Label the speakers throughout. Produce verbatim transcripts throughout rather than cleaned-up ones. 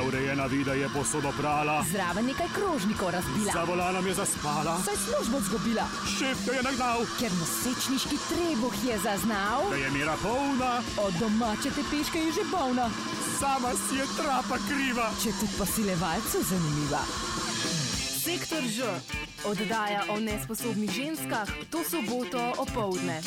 Speaker 1: Neurejena vida je posodo prala.
Speaker 2: Zraven nekaj krožnikov razbila.
Speaker 1: Za volanom je zaspala.
Speaker 2: Saj službo zgubila.
Speaker 1: Šef ga je nagnal.
Speaker 2: Ker nosečniški trebuh je zaznal.
Speaker 1: Da je mera polna.
Speaker 2: Od domače tepeške je že bolna.
Speaker 1: Sama si je trapa kriva.
Speaker 2: Če tudi posilevalcu zanimiva.
Speaker 3: Sektor Ž. Oddaja o nesposobnih ženskah to soboto opoldne.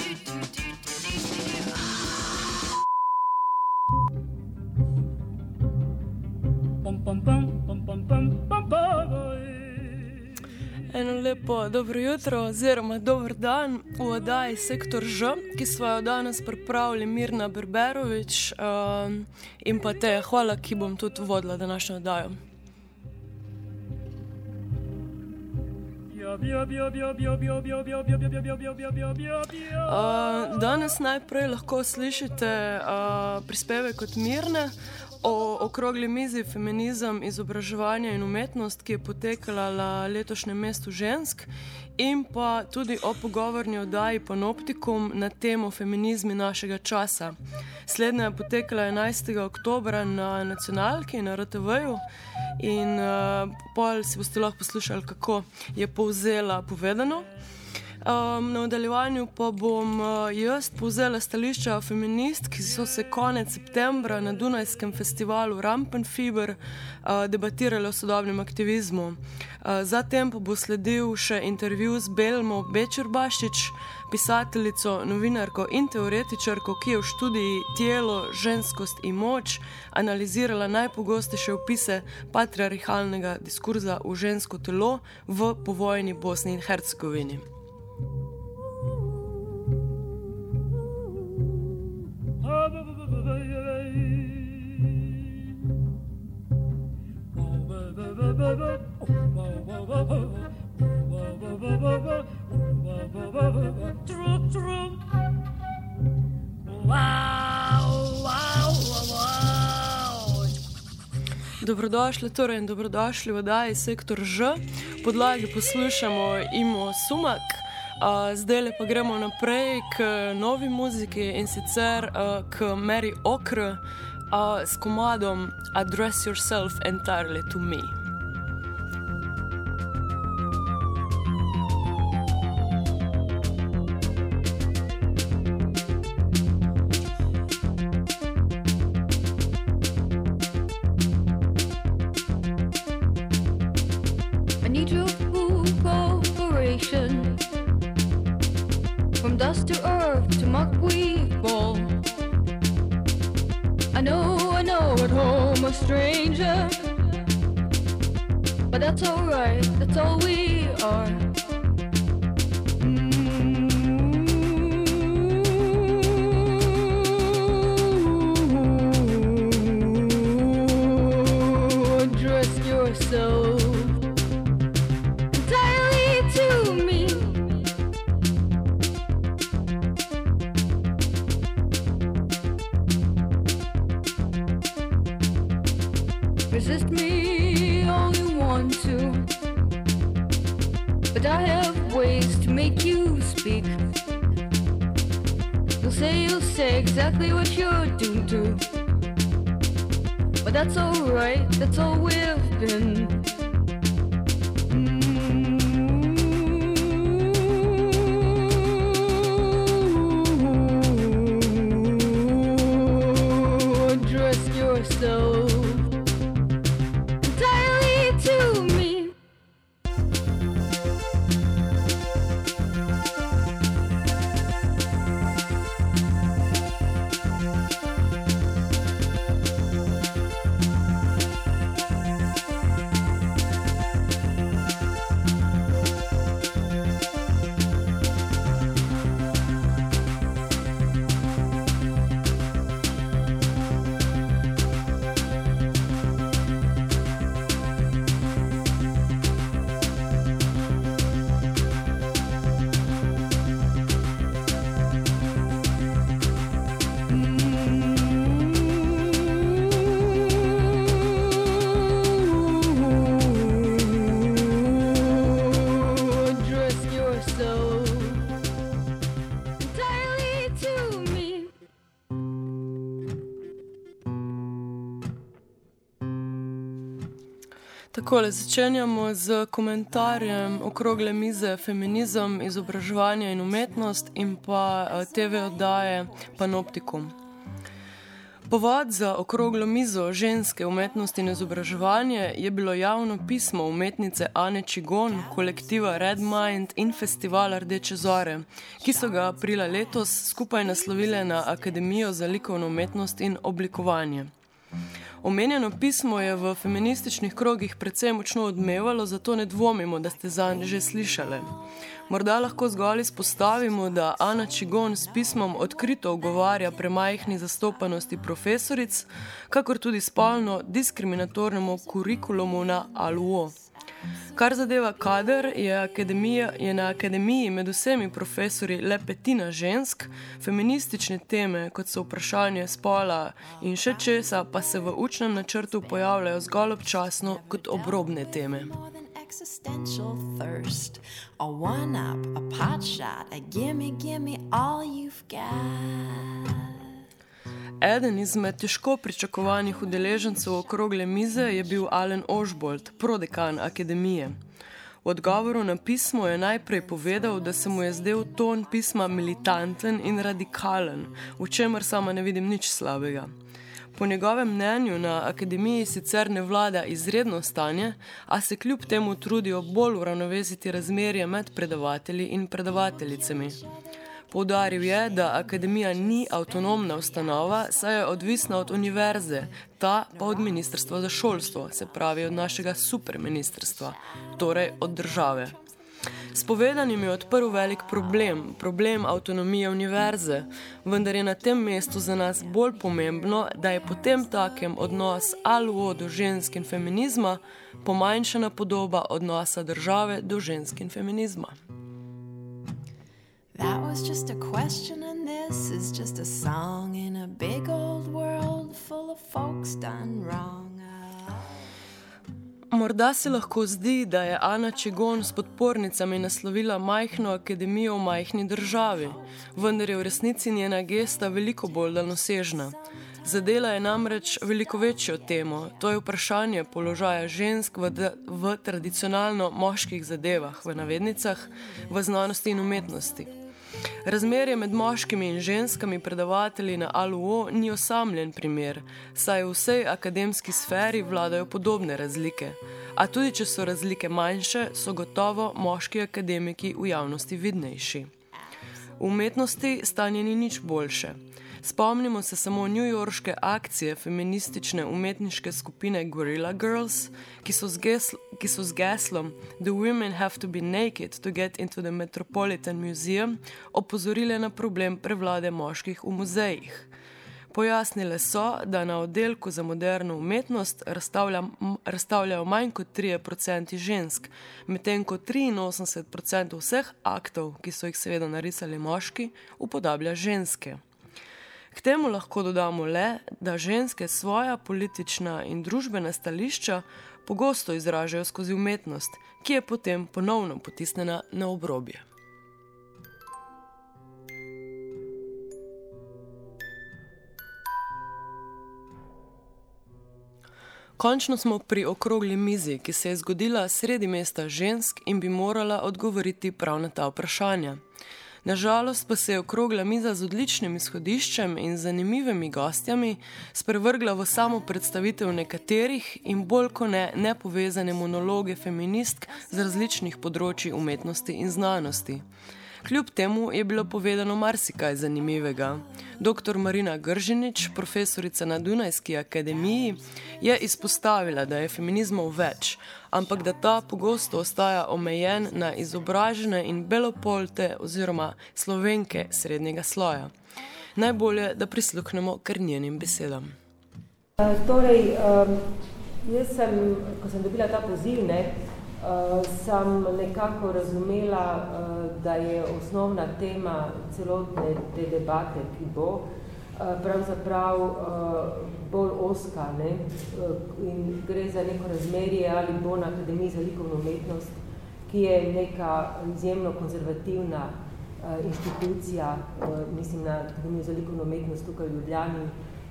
Speaker 4: Eno lepo dobro jutro oziroma dober dan v oddaji Sektor Ž, ki smo jo danes pripravili Mirna Berberovič um, in pa te hvala, ki bom tudi vodila današnjo oddajo. Uh, danes najprej lahko slišite uh, prispevek od Mirne o okrogli mizi Feminizem, izobraževanje in umetnost, ki je potekala na letošnjem mestu žensk, in pa tudi o pogovorni oddaji Panoptikum na temo feminizmi našega časa. Slednja je potekala enajstega oktobra na Nacionalki, na R T V-ju, in uh, pol si boste lahko poslušali, kako je povzela povedano. Um, na nadaljevanju pa bom uh, jaz povzela stališča feminist, ki so se konec septembra na Dunajskem festivalu Rampenfieber uh, debatirali o sodobnem aktivizmu. Uh, zatem pa bo sledil še intervju z Belmo Bečer-Baščič, pisateljico, novinarko in teoretičarko, ki je v študiji Telo, ženskost in moč analizirala najpogostejše opise patriarhalnega diskurza v žensko telo v povojni Bosni in Hercegovini. Dobrodošli torej in dobrodošli v oddaji Sektor Ž. Podlagi poslušamo Imo Sumak. Uh, zdaj pa gremo naprej k novi muziki in sicer uh, k Mary Okr uh, s komadom Address Yourself Entirely to Me.
Speaker 5: I need your full cooperation. From dust to earth to muck we fall. I know, I know at home a stranger, but that's alright, that's all we are. Ooh, address yourself entirely to me. Resist me all you want to, but I have ways to make you speak. You'll say, you'll say exactly what you're due to, but that's alright, that's all we've been. Ooh, address yourself entirely to me.
Speaker 4: Takole, začenjamo z komentarjem okrogle mize Feminizem, izobraževanje in umetnost in pa te ve oddaje Panoptikum. Povod za okroglo mizo ženske umetnosti in izobraževanje je bilo javno pismo umetnice Ane Čigon, kolektiva Red Mind in festivala Rdeče zore, ki so ga aprila letos skupaj naslovile na Akademijo za likovno umetnost in oblikovanje. Omenjeno pismo je v feminističnih krogih precej močno odmevalo, zato ne dvomimo, da ste zanj že slišali. Morda lahko zgolj izpostavimo, da Ana Čigon s pismom odkrito ogovarja premajhni zastopanosti profesoric, kakor tudi spolno diskriminatornemu kurikulumu na A L U O. Kar zadeva kader, je, akademija, je na akademiji med vsemi profesori le petina žensk, feministične teme, kot so vprašanje spola in še česa, pa se v učnem načrtu pojavljajo zgolj občasno kot obrobne teme. Existential thirst, a one up, a pot shot, a gimme, gimme all you've got. Eden izmed težko pričakovanih udeležencev okrogle mize je bil Alen Ožbolt, prodekan akademije. V odgovoru na pismo je najprej povedal, da se mu je zdel ton pisma militanten in radikalen, v čemer sama ne vidim nič slabega. Po njegovem mnenju na akademiji sicer ne vlada izredno stanje, a se kljub temu trudijo bolj uravnovesiti razmerje med predavatelji in predavateljicami. Poudaril je, da akademija ni avtonomna ustanova, saj je odvisna od univerze, ta pa od ministrstva za šolstvo, se pravi od našega superministrstva, torej od države. S povedanim je odprl velik problem, problem avtonomije univerze, vendar je na tem mestu za nas bolj pomembno, da je potem takem odnos A L U O do žensk in feminizma pomanjšana podoba odnosa države do žensk in feminizma. That was just a question and this is just a song in a big old world full of folks done wrong. Morda se lahko zdi, da je Ana Čigon s podpornicami naslovila majhno akademijo v majhni državi, vendar je v resnici njena gesta veliko bolj daljnosežna. Zadela je namreč veliko večjo temo, to je vprašanje položaja žensk v, v tradicionalno moških zadevah, v navednicah, v znanosti in umetnosti. Razmerje med moškimi in ženskami predavatelji na A L U O ni osamljen primer, saj v vsej akademski sferi vladajo podobne razlike. A tudi če so razlike manjše, so gotovo moški akademiki v javnosti vidnejši. V umetnosti stanje ni nič boljše. Spomnimo se samo newyorške akcije feministične umetniške skupine Guerrilla Girls, ki so, z gesl, ki so z geslom The women have to be naked to get into the Metropolitan Museum opozorile na problem prevlade moških v muzejih. Pojasnile so, da na oddelku za moderno umetnost razstavlja, razstavljajo manj kot tri odstotke žensk, medtem ko triinosemdeset odstotkov vseh aktov, ki so jih seveda narisali moški, upodablja ženske. K temu lahko dodamo le, da ženske svoja politična in družbena stališča pogosto izražajo skozi umetnost, ki je potem ponovno potisnjena na obrobje. Končno smo pri okrogli mizi, ki se je zgodila sredi mesta žensk in bi morala odgovoriti prav na ta vprašanja. Nažalost pa se je okrogla miza z odličnim izhodiščem in zanimivimi gostjami sprevrgla v samo predstavitev nekaterih in bolj ko ne nepovezane monologe feministk z različnih področij umetnosti in znanosti. Kljub temu je bilo povedano marsikaj zanimivega. Doktor Marina Gržinič, profesorica na Dunajski akademiji, je izpostavila, da je feminizmov več, ampak da ta pogosto ostaja omejen na izobražene in belopolte oziroma Slovenke srednjega sloja. Najbolje, da prisluhnemo kar njenim besedam.
Speaker 6: Uh, torej, um, jaz sem, ko sem dobila ta poziv, ne, Uh, sem nekako razumela, uh, da je osnovna tema celotne te debate, ki bo uh, pravzaprav uh, bolj oska, ne? Uh, in gre za neko razmerje ali bo na Akademiji za likovno umetnost, ki je neka izjemno konzervativna uh, inštitucija, uh, mislim na Akademijo za likovno umetnost tukaj v Ljubljani,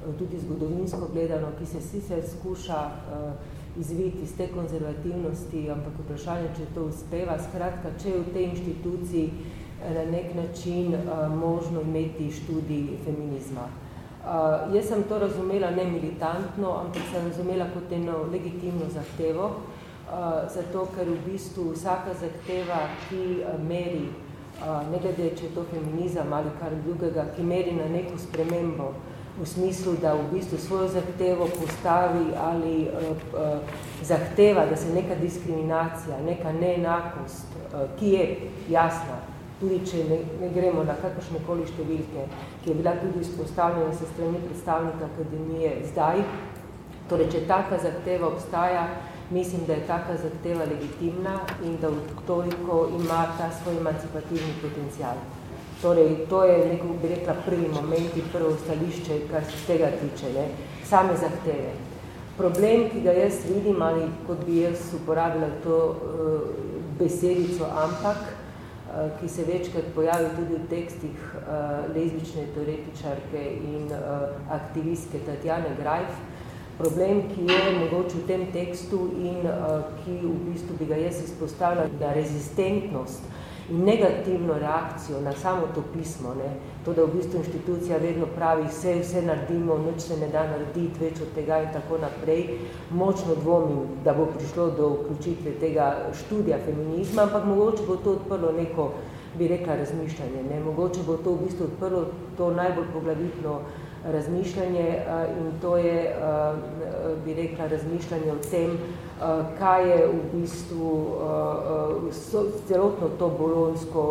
Speaker 6: tudi zgodovinsko gledano, ki se sicer skuša izviti iz te konzervativnosti, ampak vprašanje, če to uspeva. Skratka, če je v tej inštituciji na nek način možno imeti študij feminizma. Jaz sem to razumela ne militantno, ampak sem razumela kot eno legitimno zahtevo, zato ker v bistvu vsaka zahteva, ki meri, ne glede, če je to feminizem ali kar drugega, ki meri na neko spremembo, v smislu, da v bistvu svojo zahtevo postavi ali uh, zahteva, da se neka diskriminacija, neka neenakost, uh, ki je jasna, tudi če ne, ne gremo na kakršnekoli številke, ki je bila tudi izpostavljena se strani predstavnika akademije zdaj, torej, če taka zahteva obstaja, mislim, da je taka zahteva legitimna in da toliko ima ta svoj emancipativni potencial. Torej, to je neko, bi rekla, prvi moment in prvo stališče, kar se tega tiče, ne? Same zahteve. Problem, ki ga jaz vidim, ali kot bi jaz uporabila to uh, besedico ampak, uh, ki se večkrat pojavi tudi v tekstih uh, lezbične teoretičarke in uh, aktivistke Tatjane Greif, problem, ki je mogoče v tem tekstu in uh, ki v bistvu bi ga jaz izpostavila, da rezistentnost in negativno reakcijo na samo to pismo, ne? To, da v bistvu inštitucija vedno pravi, vse, vse naredimo, nič se ne da narediti, več od tega in tako naprej, močno dvomim, da bo prišlo do vključitve tega študija feminizma, ampak mogoče bo to odprlo neko, bi rekla, razmišljanje, ne? Mogoče bo to v bistvu odprlo to najbolj poglavitno razmišljanje in to je, bi rekla, razmišljanje o tem, kaj je v bistvu celotno to bolonjsko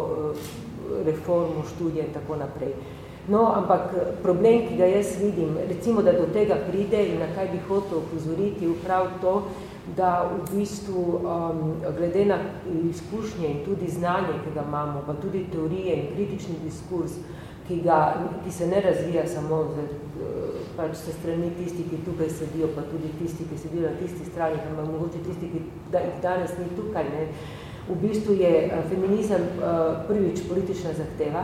Speaker 6: reformo, študije in tako naprej. No, ampak problem, ki ga jaz vidim, recimo, da do tega pride in na kaj bi hotel upozoriti, je prav to, da v bistvu glede na izkušnje in tudi znanje, ki ga imamo, pa tudi teorije in kritični diskurs, Ki, ga, ki se ne razvija samo z, pač se strani tisti, ki tukaj sedijo, pa tudi tisti, ki sedijo na tisti strani, ampak mogoče tisti, ki da, danes ni tukaj. Ne. V bistvu je feminizem prvič politična zahteva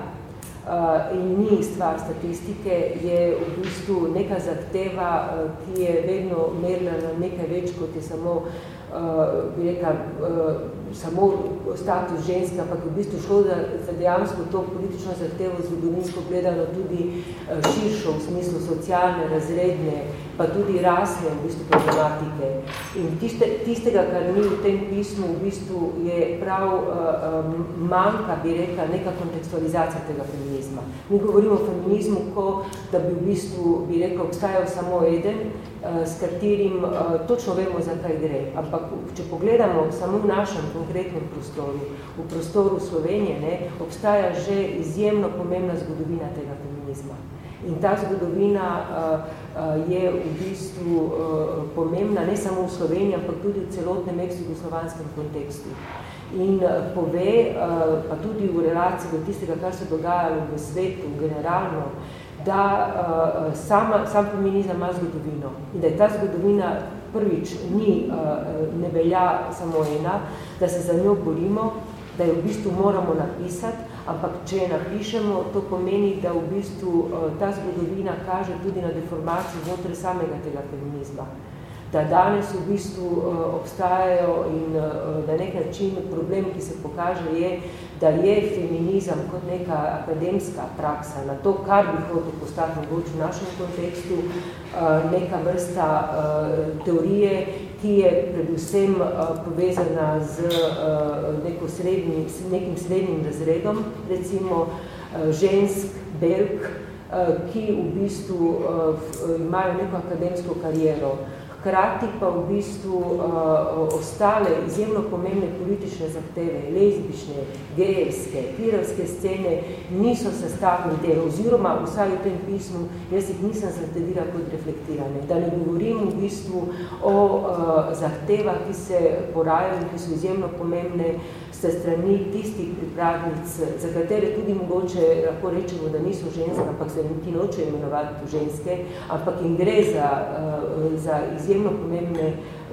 Speaker 6: in ni stvar statistike, je v bistvu neka zahteva, ki je vedno merila na nekaj več, kot je samo, bi rekla, samo status ženske, ampak v bistvu šlo za, za dejansko to politično zahtevo zgodovinsko gledano tudi širšo v smislu socialne, razredne, pa tudi rasne v bistvu problematike. In tiste, tistega, kar ni v tem pismu, v bistvu je prav um, manjka, bi rekla, neka kontekstualizacija tega feminizma. Mi govorimo o feminizmu, ko da bi v bistvu, bi rekla, obstajal samo eden, s katerim uh, točno vemo, za kaj gre. Ampak, če pogledamo samo v našem konkretnem prostoru, v prostoru Slovenije, ne, obstaja že izjemno pomembna zgodovina tega feminizma. In ta zgodovina uh, uh, je v bistvu uh, pomembna ne samo v Sloveniji, ampak tudi v celotnem ex-jugoslovanskem kontekstu. In uh, pove, uh, pa tudi v relaciji do tistega, kar se dogajalo v svetu, generalno, da uh, sama, sam feminizem ima zgodovino in da je ta zgodovina prvič ni, uh, ne velja samo ena, da se za njo borimo, da jo v bistvu moramo napisati, ampak če je napišemo, to pomeni, da v bistvu uh, ta zgodovina kaže tudi na deformacijo znotraj samega tega feminizma. Da danes v bistvu uh, obstajajo in uh, na nek način problem, ki se pokaže, je, da je feminizem kot neka akademska praksa na to, kar bi hotel postati mogoče v našem kontekstu, uh, neka vrsta uh, teorije, ki je predvsem uh, povezana z uh, neko srednji, nekim srednjim razredom, recimo uh, žensk, belk, uh, ki v bistvu uh, imajo neko akademsko kariero. Hkrati pa v bistvu uh, ostale izjemno pomembne politične zahteve, lezbične, gejevske, queerske scene niso sestavni del, oziroma vsaj v tem pismu jaz jih nisem zatedila kot reflektirane. Da ne govorim v bistvu o uh, zahtevah, ki se porajajo in ki so izjemno pomembne se strani tistih pripravnic, za katere tudi mogoče lahko rečemo, da niso ženske, ampak se ki nočejo imenovati ženske, ampak jim gre za, uh, za izjemno pomembne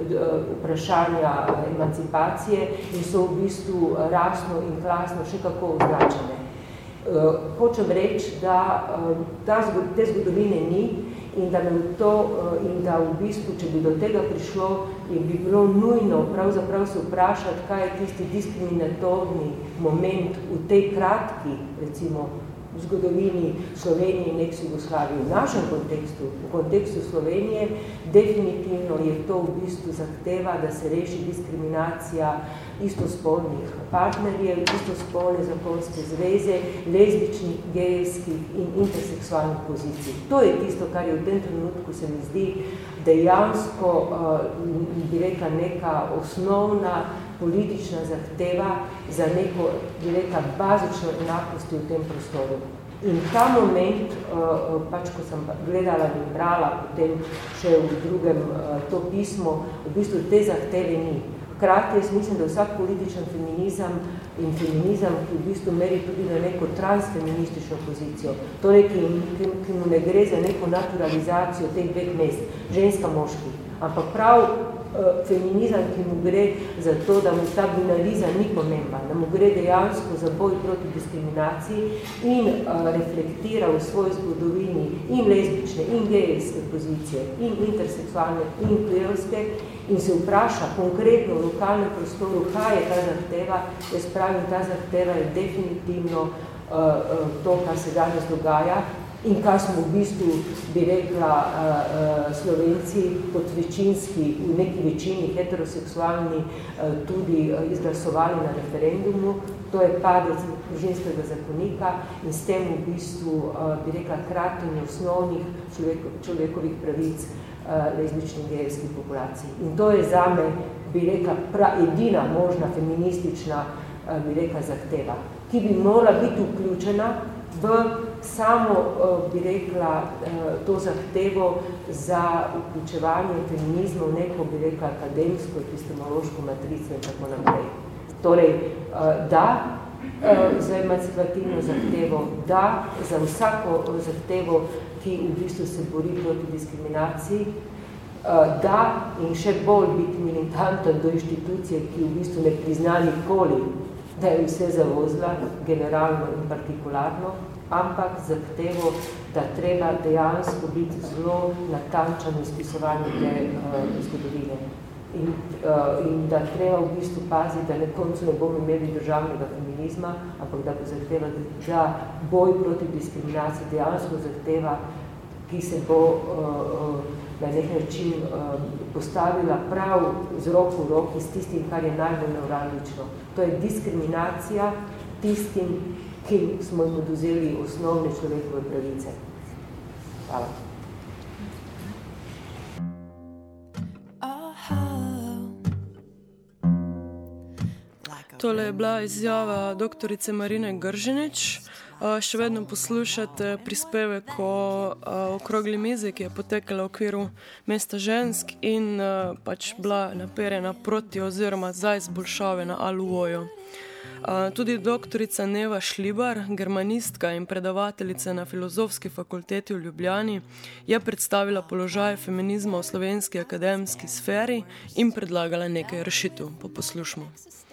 Speaker 6: vprašanja emancipacije in so v bistvu rasno in klasno še kako označene. Hočem reči, da ta, te zgodovine ni in da, to, in da v bistvu, če bi do tega prišlo, bi bilo nujno pravzaprav se vprašati, kaj je tisti diskriminatorni moment v tej kratki, recimo, v zgodovini Slovenije in ex-Jugoslavije. V našem kontekstu, v kontekstu Slovenije, definitivno je to v bistvu zahteva, da se reši diskriminacija istospolnih partnerjev, istospolne zakonske zveze, lezbičnih, gejevskih in interseksualnih pozicij. To je tisto, kar je v tem trenutku, se mi zdi, dejansko, bi rekla, neka osnovna politična zahteva za neko, bi rekla, bazično enakosti v tem prostoru. In ta moment, pač ko sem gledala in brala potem še v drugem to pismo, v bistvu te zahteve ni. Hkrati jaz mislim, da vsak političen feminizem in feminizem, ki v bistvu meri tudi na neko transfeministično pozicijo, torej, ki, ki, ki mu ne gre za neko naturalizacijo teh dveh mest, ženska-moški, ampak prav feminizem, ki mu gre za to, da mu ta binariza ni pomemben, da mu gre dejansko za boj proti diskriminaciji in uh, reflektira v svoji zgodovini in lezbične, in gejevske pozicije, in interseksualne, in queerske in se vpraša konkretno v lokalnem prostoru, kaj je ta zahteva. Jaz pravim, ta zahteva je definitivno uh, uh, to, kar se danes dogaja, in kar smo v bistvu, bi rekla, uh, uh, Slovenci kot večinski, v neki večini heteroseksualni, uh, tudi uh, izglasovali na referendumu. To je padec družinskega zakonika in s tem v bistvu, uh, bi rekla, kratenje osnovnih človek, človekovih pravic uh, lezbičnih gejevskih populacij. In to je zame, bi rekla, pra, edina možna feministična, uh, bi rekla, zahteva, ki bi morala biti vključena v samo, bi rekla, to zahtevo za vključevanje feminizma v neko, bi rekla, akademsko, epistemološko matrico in tako naprej. Torej, da, za emancipativno zahtevo, da, za vsako zahtevo, ki v bistvu se bori proti diskriminaciji, da in še bolj biti militanten do inštitucije, ki v bistvu ne prizna nikoli, da je vse zavozila, generalno in partikularno, ampak zahtevo, da treba dejansko biti zelo natančen v izpisovanju te uh, zgodovine. In, uh, in da treba v bistvu paziti, da na koncu ne bomo imeli državnega feminizma, ampak da bo zahteva, da boj proti diskriminaciji dejansko zahteva, ki se bo uh, na nek način uh, postavila prav z roko v roki s tistim, kar je najbolj neuralgično. To je diskriminacija tistim, ki smo jim oduzeli osnovne človekove pravice. Hvala.
Speaker 4: Tole je bila izjava doktorice Marine Gržinič. Še vedno poslušate prispevek o okrogli mizi, ki je potekala v okviru Mesta žensk in pač bila naperjena proti oziroma za izboljšave na A L U-ju. Tudi doktorica Neva Šlibar, germanistka in predavateljica na Filozofski fakulteti v Ljubljani, je predstavila položaj feminizma v slovenski akademski sferi in predlagala nekaj rešitev. Poslušamo.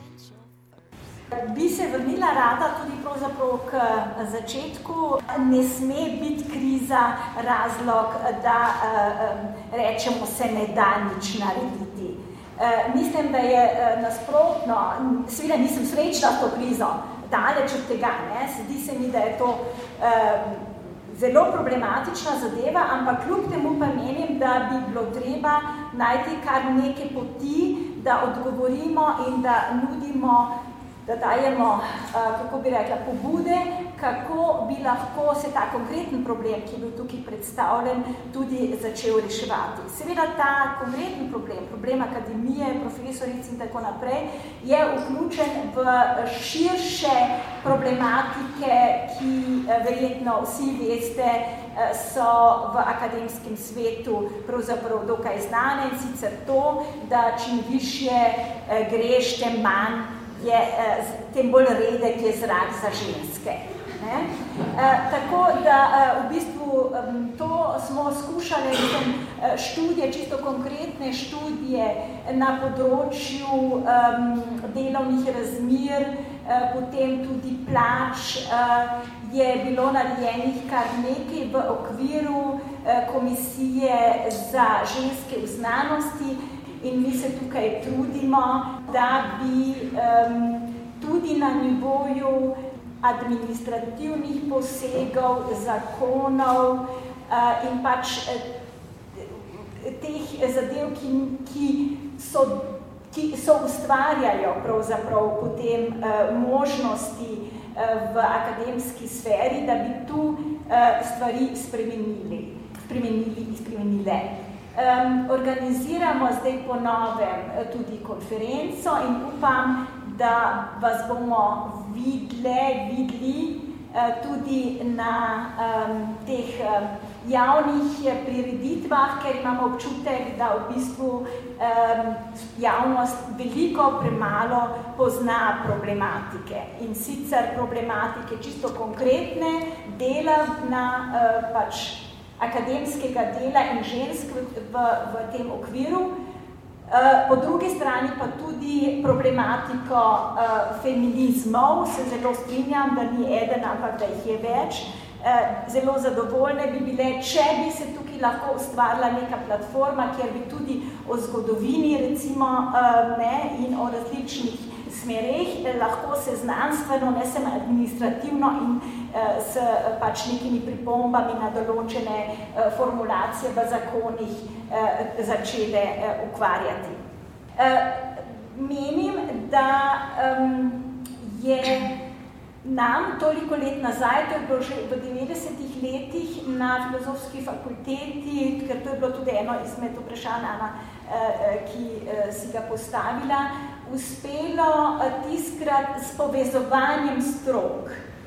Speaker 7: Bi se vrnila rada tudi pravzaprav k začetku. Ne sme biti kriza razlog, da rečemo, se ne da nič narediti. Mislim, da je nasprotno, seveda nisem srečna s to krizo, daleč od tega, ne? Zdi se mi, da je to zelo problematična zadeva, ampak kljub temu pa menim, da bi bilo treba najti kar neke poti, da odgovorimo in da nudimo, da dajemo, kako bi rekla, pobude, kako bi lahko se ta konkreten problem, ki je bil tukaj predstavljen, tudi začel reševati. Seveda ta konkreten problem, problem akademije, profesoric in tako naprej, je vključen v širše problematike, ki verjetno vsi veste, so v akademskem svetu pravzaprav dokaj znane, in sicer to, da čim višje greš, tem manj je, tem bolj redek je zrak za ženske. Ne? E, tako da v bistvu to smo skušali študije, čisto konkretne študije na področju um, delovnih razmer, potem tudi plač, je bilo narejenih kar nekaj v okviru Komisije za ženske v znanosti in mi se tukaj trudimo, da bi um, tudi na nivoju administrativnih posegov, zakonov uh, in pač teh zadev, ki, ki, so, ki so ustvarjajo pravzaprav potem uh, možnosti uh, v akademski sferi, da bi tu uh, stvari spremenili, spremenili in spremenile. Um, organiziramo zdaj po novem tudi konferenco in upam, da vas bomo vidle, vidli uh, tudi na um, teh um, javnih prireditvah, ker imamo občutek, da v bistvu um, javnost veliko premalo pozna problematike in sicer problematike čisto konkretne dela na uh, pač akademskega dela in žensk v, v, v tem okviru. Po drugi strani pa tudi problematiko uh, feminizmov, se zelo strinjam, da ni eden, ampak da jih je več. Uh, zelo zadovoljne bi bile, če bi se tukaj lahko ustvarila neka platforma, kjer bi tudi o zgodovini recimo uh, ne, in o različnih smereh lahko se znanstveno, ne samo administrativno in uh, s pač nekimi pripombami na določene uh, formulacije v zakonih uh, začele uh, ukvarjati. Uh, menim, da um, je nam toliko let nazaj, to je bilo že v devetdesetih letih na filozofski fakulteti, ker to je bilo tudi eno izmed vprašanj, Ana, ki si ga postavila, uspelo tiskrat s povezovanjem strok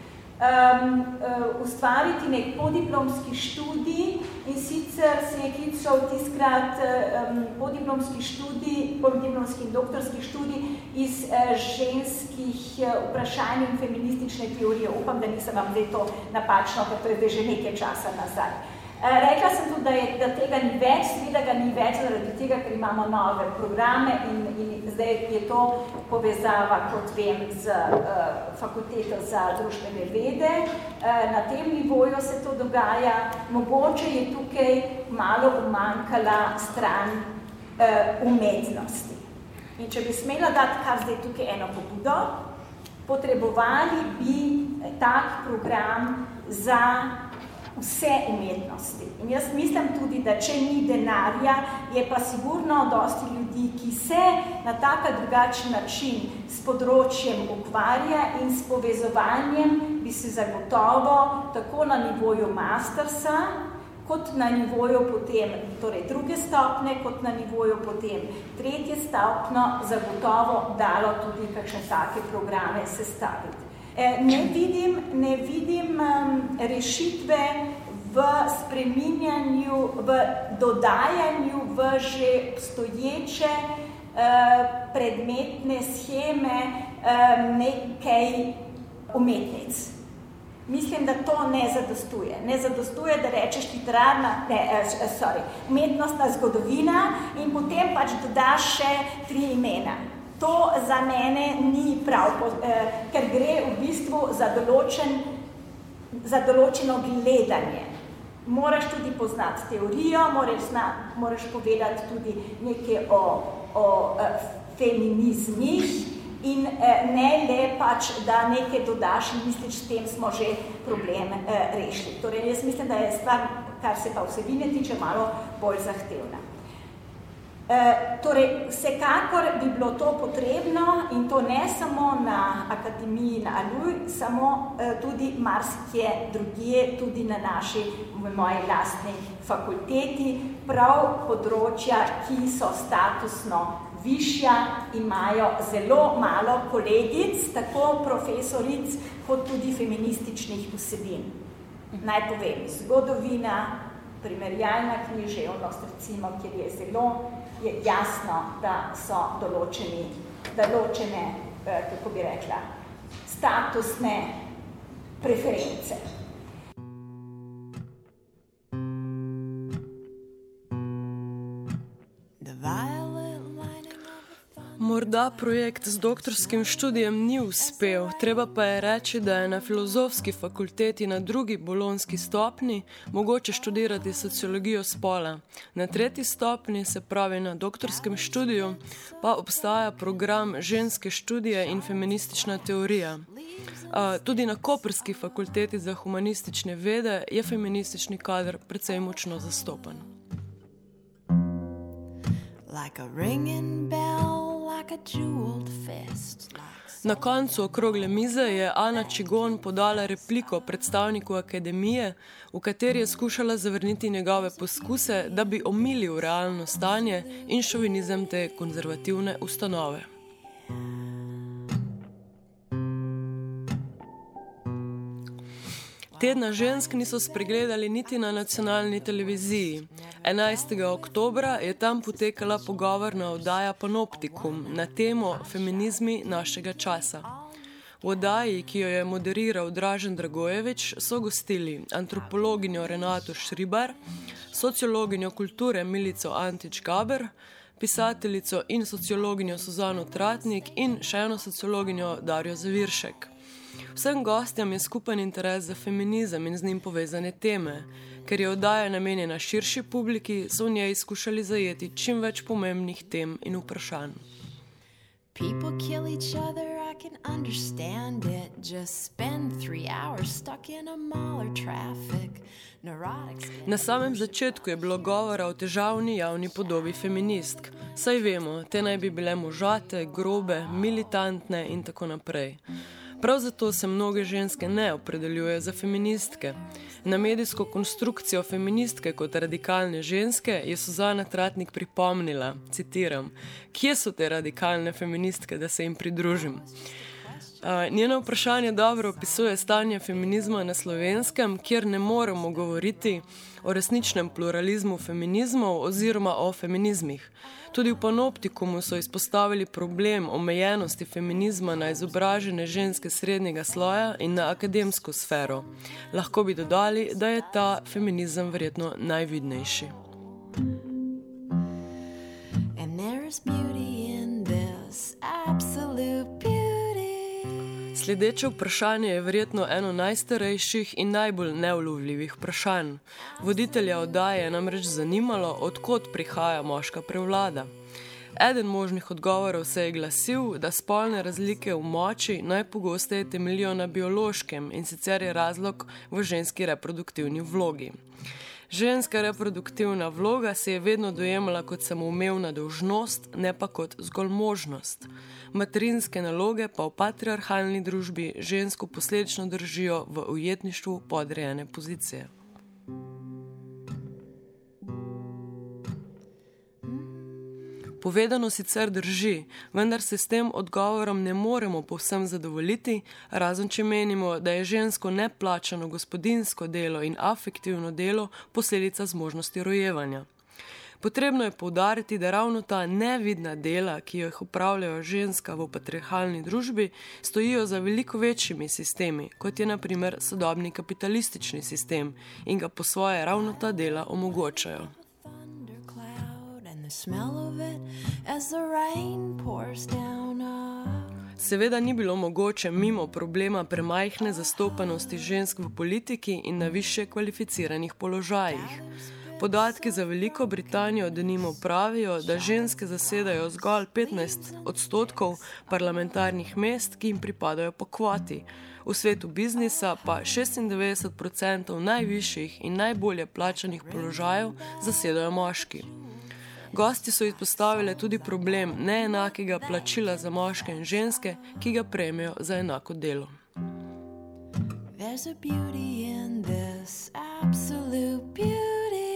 Speaker 7: um, ustvariti nek podiplomski študij in sicer se je klical tiskrat um, podiplomski študij, podiplomski in doktorski študij iz uh, ženskih uh, vprašanj in feministične teorije. Upam, da nisem vam zdaj to napačno, ker to je že nekaj časa nazaj. Rekla sem tudi, da, je, da tega ni več, seveda ga ni več zaradi tega, ker imamo nove programe in, in zdaj je to povezava, kot vem, z uh, fakulteto za družbene vede. Uh, na tem nivoju se to dogaja. Mogoče je tukaj malo umanjkala stran uh, umetnosti. In če bi smela dati kar zdaj tukaj eno pobudo, potrebovali bi tak program za vse umetnosti. In jaz mislim tudi, da če ni denarja, je pa sigurno dosti ljudi, ki se na tak drugačen način s področjem ukvarja in s povezovanjem bi se zagotovo tako na nivoju mastersa, kot na nivoju potem, torej druge stopne, kot na nivoju potem tretje stopno, zagotovo dalo tudi kakšne take programe sestaviti. Ne vidim, ne vidim um, rešitve v spreminjanju, v dodajanju v že obstoječe uh, predmetne sheme um, nekaj umetnic. Mislim, da to ne zadostuje. Ne zadostuje, da rečeš literarna, ne, uh, sorry, umetnostna zgodovina in potem pač dodaš še tri imena. To za mene ni prav, eh, ker gre v bistvu za, določen, za določeno gledanje. Moraš tudi poznati teorijo, moraš, zna, moraš povedati tudi nekaj o, o eh, feminizmih in eh, ne le pač, da nekaj dodaš in misliš, s tem smo že problem eh, rešili. Torej, jaz mislim, da je stvar, kar se pa vsebine tiče, malo bolj zahtevna. E, torej, vsekakor bi bilo to potrebno in to ne samo na Akademiji na Aluj, samo e, tudi marsikje drugje, tudi na naši, v moji lastni fakulteti, prav področja, ki so statusno višja, imajo zelo malo kolegic, tako profesoric, kot tudi feminističnih vsebin. Naj povem, zgodovina, primerjalna književnost, recimo, kjer je zelo je jasno, da so določeni, določene, kako bi rekla, statusne preference.
Speaker 4: Morda projekt z doktorskim študijem ni uspel, treba pa je reči, da je na filozofski fakulteti na drugi bolonski stopni mogoče študirati sociologijo spola. Na tretji stopni, se pravi na doktorskem študiju, pa obstaja program ženske študije in feministična teorija. Tudi na koprski fakulteti za humanistične vede je feministični kader precej močno zastopan. Like a ringing bell, like a jeweled fist, like... Na koncu okrogle mize je Ana Čigon podala repliko predstavniku akademije, v kateri je skušala zavrniti njegove poskuse, da bi omilil realno stanje in šovinizem te konzervativne ustanove. Tedna žensk niso spregledali niti na nacionalni televiziji. enajstega oktobra je tam potekala pogovorna oddaja Panoptikum na temo Feminizmi našega časa. V oddaji, ki jo je moderiral Dražen Dragojevič, so gostili antropologinjo Renato Šribar, sociologinjo kulture Milico Antič-Gaber, pisateljico in sociologinjo Suzano Tratnik in še eno sociologinjo Darjo Zaviršek. Vsem gostjam je skupen interes za feminizem in z njim povezane teme. Ker je oddaja namenjena širši publiki, so v njej skušali zajeti čim več pomembnih tem in vprašanj. People kill each other, I can understand it. Just spend three hours stuck in a mall or traffic. Neurotics... Na samem začetku je bilo govora o težavni javni podobi feministk. Saj vemo, te naj bi bile možate, grobe, militantne in tako naprej. Prav zato se mnoge ženske ne opredeljujejo za feministke. Na medijsko konstrukcijo feministke kot radikalne ženske je Suzana Tratnik pripomnila, citiram, kje so te radikalne feministke, da se jim pridružim. Njeno vprašanje dobro opisuje stanje feminizma na Slovenskem, kjer ne moremo govoriti o resničnem pluralizmu feminizmov oziroma o feminizmih. Tudi v Panoptikumu so izpostavili problem omejenosti feminizma na izobražene ženske srednjega sloja in na akademsko sfero. Lahko bi dodali, da je ta feminizem verjetno najvidnejši. And there is beauty in this absolute beauty. Sledeče vprašanje je verjetno eno najstarejših in najbolj neulovljivih vprašanj. Voditelja oddaje je namreč zanimalo, od kod prihaja moška prevlada. Eden možnih odgovorov se je glasil, da spolne razlike v moči najpogosteje temeljijo na biološkem in sicer je razlog v ženski reproduktivni vlogi. Ženska reproduktivna vloga se je vedno dojemala kot samoumevna dolžnost, ne pa kot zgolj možnost. Materinske naloge pa v patriarhalni družbi žensko posledično držijo v ujetništvu podrejene pozicije. Povedano sicer drži, vendar se s tem odgovorom ne moremo povsem zadovoljiti, razen če menimo, da je žensko neplačano gospodinjsko delo in afektivno delo posledica zmožnosti rojevanja. Potrebno je poudariti, da ravno ta nevidna dela, ki jih opravljajo ženska v patriarhalni družbi, stojijo za veliko večjimi sistemi, kot je na primer sodobni kapitalistični sistem in ga po svoje ravno ta dela omogočajo. Seveda ni bilo mogoče mimo problema premajhne zastopanosti žensk v politiki in na višje kvalificiranih položajih. Podatki za Veliko Britanijo denimo pravijo, da ženske zasedajo zgolj petnajst odstotkov parlamentarnih mest, ki jim pripadajo po kvoti. V svetu biznisa pa šestindevetdeset procentov najvišjih in najbolje plačanih položajev zasedajo moški. Gosti so izpostavili tudi problem neenakega plačila za moške in ženske, ki ga prejmejo za enako delo. There's a beauty in this absolute beauty.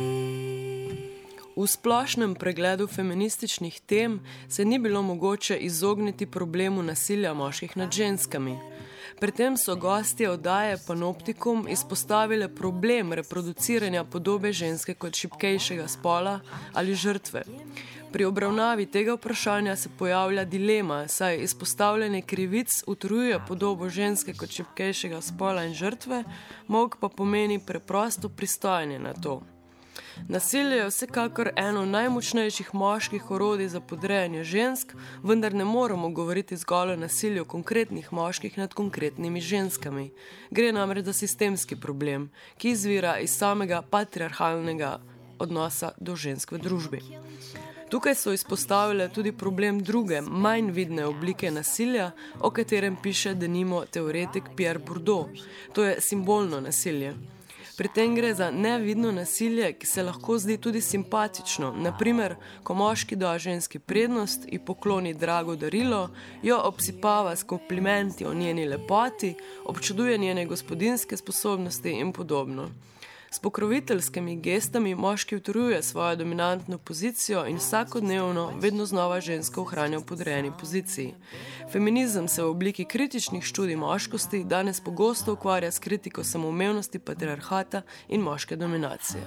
Speaker 4: V splošnem pregledu feminističnih tem se ni bilo mogoče izogniti problemu nasilja moških nad ženskami. Pri tem so gostje oddaje Panoptikum izpostavile problem reproduciranja podobe ženske kot šibkejšega spola ali žrtve. Pri obravnavi tega vprašanja se pojavlja dilema, saj izpostavljanje krivic utrjuje podobo ženske kot šibkejšega spola in žrtve, molk pa pomeni preprosto pristajanje na to. Nasilje je vsekakor eno najmočnejših moških orodij za podrejanje žensk, vendar ne moremo govoriti zgolj o nasilju konkretnih moških nad konkretnimi ženskami. Gre namreč za sistemski problem, ki izvira iz samega patriarhalnega odnosa do žensk v družbi. Tukaj so izpostavile tudi problem druge, manj vidne oblike nasilja, o katerem piše denimo teoretik Pierre Bourdieu. To je simbolno nasilje. Pri tem gre za nevidno nasilje, ki se lahko zdi tudi simpatično. Naprimer, ko moški da ženski prednost in pokloni drago darilo, jo obsipava s komplimenti o njeni lepoti, občuduje njene gospodinjske sposobnosti in podobno. S pokroviteljskimi gestami moški utrjuje svojo dominantno pozicijo in vsakodnevno vedno znova žensko ohranja v podrejeni poziciji. Feminizem se v obliki kritičnih študij moškosti danes pogosto ukvarja s kritiko samoumevnosti patriarhata in moške dominacije.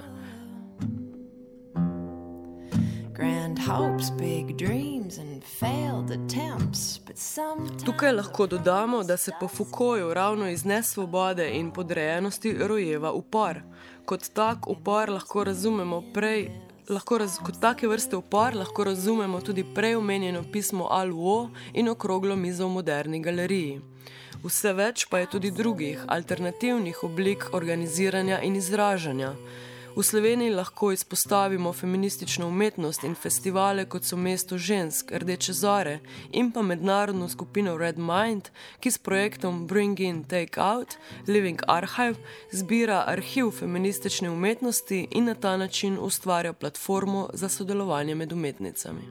Speaker 4: Tukaj lahko dodamo, da se po Foucaultu ravno iz nesvobode in podrejenosti rojeva upor. Kot tak upor lahko razumemo prej, lahko raz, kot take vrste upor lahko razumemo tudi prej omenjeno pismo Aluo in okroglo mizo v Moderni galeriji. Vse več pa je tudi drugih, alternativnih oblik organiziranja in izražanja. V Sloveniji lahko izpostavimo feministično umetnost in festivale, kot so Mesto žensk, Rdeče zore in pa mednarodno skupino Red Mind, ki s projektom Bring in, Take out, Living Archive zbira arhiv feministične umetnosti in na ta način ustvarja platformo za sodelovanje med umetnicami.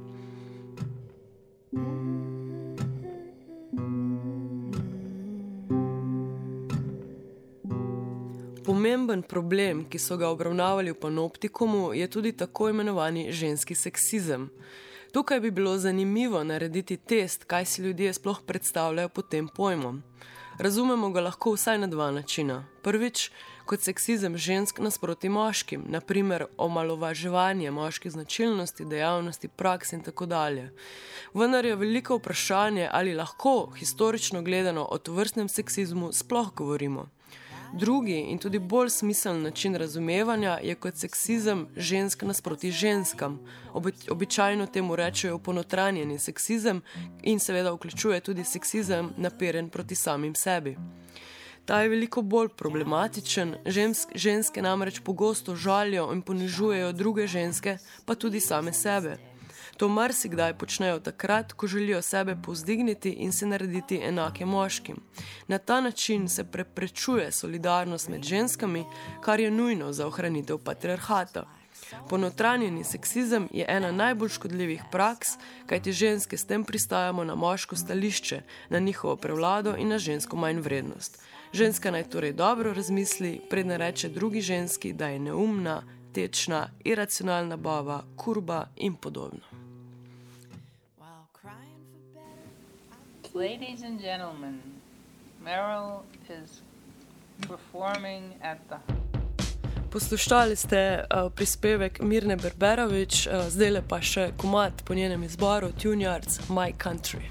Speaker 4: Pomemben problem, ki so ga obravnavali v Panoptikumu, je tudi tako imenovani ženski seksizem. Tukaj bi bilo zanimivo narediti test, kaj si ljudje sploh predstavljajo pod tem pojmom. Razumemo ga lahko vsaj na dva načina. Prvič, kot seksizem žensk nasproti moškim, naprimer omalovaževanje moških značilnosti, dejavnosti, praks in tako dalje. Vendar je veliko vprašanje, ali lahko historično gledano o tovrstnem seksizmu sploh govorimo. Drugi in tudi bolj smiseln način razumevanja je kot seksizem žensk nasproti ženskam. Obi, običajno temu rečejo ponotranjeni seksizem in seveda vključuje tudi seksizem naperen proti samim sebi. Ta je veliko bolj problematičen, žensk, ženske namreč pogosto žalijo in ponižujejo druge ženske, pa tudi same sebe. To marsikdaj počnejo takrat, ko želijo sebe povzdigniti in se narediti enake moškim. Na ta način se preprečuje solidarnost med ženskami, kar je nujno za ohranitev patriarhata. Ponotranjeni seksizem je ena najbolj škodljivih praks, kajti ženske s tem pristajamo na moško stališče, na njihovo prevlado in na žensko manj vrednost. Ženska naj torej dobro razmisli, predna reče drugi ženski, da je neumna, tečna, iracionalna baba, kurba in podobno.
Speaker 8: Ladies and gentlemen, Meryl is performing at the...
Speaker 4: Poslušali ste uh, prispevek Mirne Berberović, uh, zdajle pa še komad po njenem izboru Tune Yards, My Country.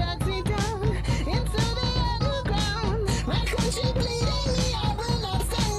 Speaker 9: Bleeding me, I will not stand.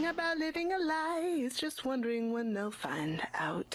Speaker 9: about living a lie. It's just wondering when they'll find out.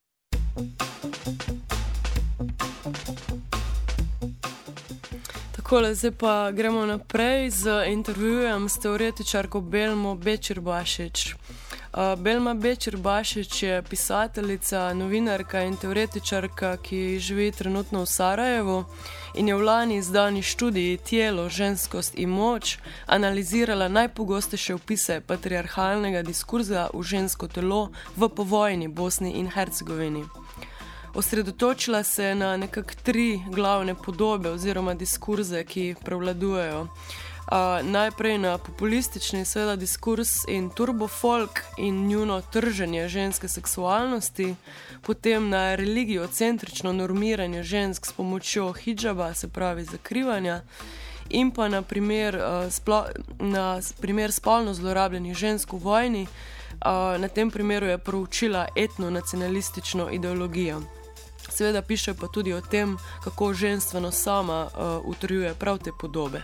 Speaker 4: Takole, zdaj pa gremo naprej z intervjujem s teoretičarko Belmo Bećir-Bašić. Uh, Belma Bećir-Bašić je pisateljica, novinarka in teoretičarka, ki živi trenutno v Sarajevu in je v lani izdani študiji Tijelo, ženskost in moč analizirala najpogostejše opise patriarhalnega diskurza v žensko telo v povojni Bosni in Hercegovini. Osredotočila se je na nekako tri glavne podobe oziroma diskurze, ki prevladujejo. Uh, najprej na populistični seveda diskurs in turbofolk in njuno trženje ženske seksualnosti, potem na religiocentrično normiranje žensk s pomočjo hidžaba, se pravi zakrivanja, in pa na primer, uh, splo, na primer spolno zlorabljenih žensk v vojni. Uh, na tem primeru je proučila etnonacionalistično ideologijo. Seveda piše pa tudi o tem, kako ženstveno sama uh, utrjuje prav te podobe.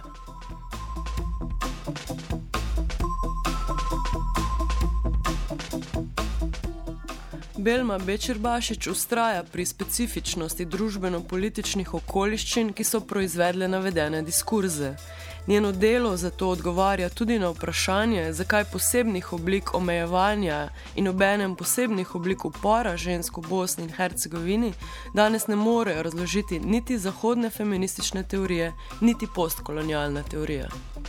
Speaker 4: Belma Bećir-Bašić ustraja pri specifičnosti družbeno-političnih okoliščin, ki so proizvedle navedene diskurze. Njeno delo zato odgovarja tudi na vprašanje, zakaj posebnih oblik omejevanja in obenem posebnih oblik upora žensk v Bosni in Hercegovini danes ne morejo razložiti niti zahodne feministične teorije, niti postkolonialna teorija.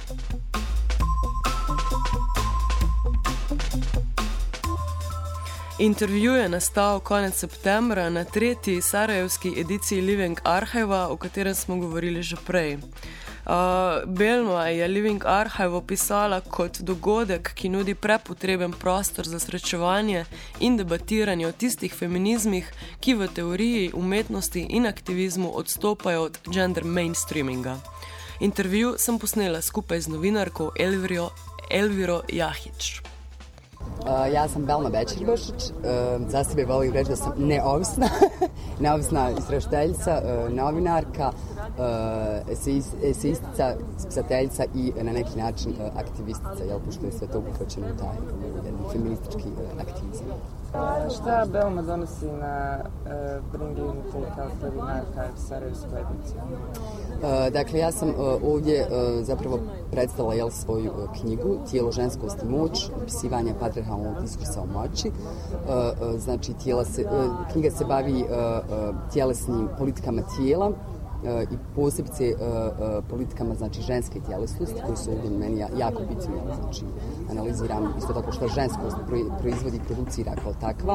Speaker 4: Intervju je nastal konec septembra na tretji sarajevski ediciji Living Archiva, o katerem smo govorili že prej. Uh, Belma je Living Archive opisala kot dogodek, ki nudi prepotreben prostor za srečevanje in debatiranje o tistih feminizmih, ki v teoriji, umetnosti in aktivizmu odstopajo od gender mainstreaminga. Intervju sem posnela skupaj z novinarko Elviro, Elviro Jahić.
Speaker 10: Uh, ja sam Belma Bećir-Bašić, uh, za sebe volim reći da sam neovisna, neovisna istražiteljica, uh, novinarka, uh, esejistica, spisateljica i na neki način uh, aktivistica, jel, pošto je sve to uključeno u taj uh, feministički uh, aktivizam.
Speaker 11: Šta Belma donosi na uh, Bringing kao Living Archive Sarajevsku ediciju?
Speaker 10: Uh, dakle, ja sam uh, ovdje uh, zapravo predstavila jel, svoju uh, knjigu Tijelo, ženskost i moć, opisivanje patriarhalnog diskursa o moći. Uh, uh, znači, tijela se, uh, knjiga se bavi uh, uh, tjelesnim politikama tijela uh, i posebce uh, uh, politikama znači, ženske tjelesnosti, koji su ovdje meni jako bitni. Znači, analiziram isto tako što ženskost proizvodi i producira kao takva.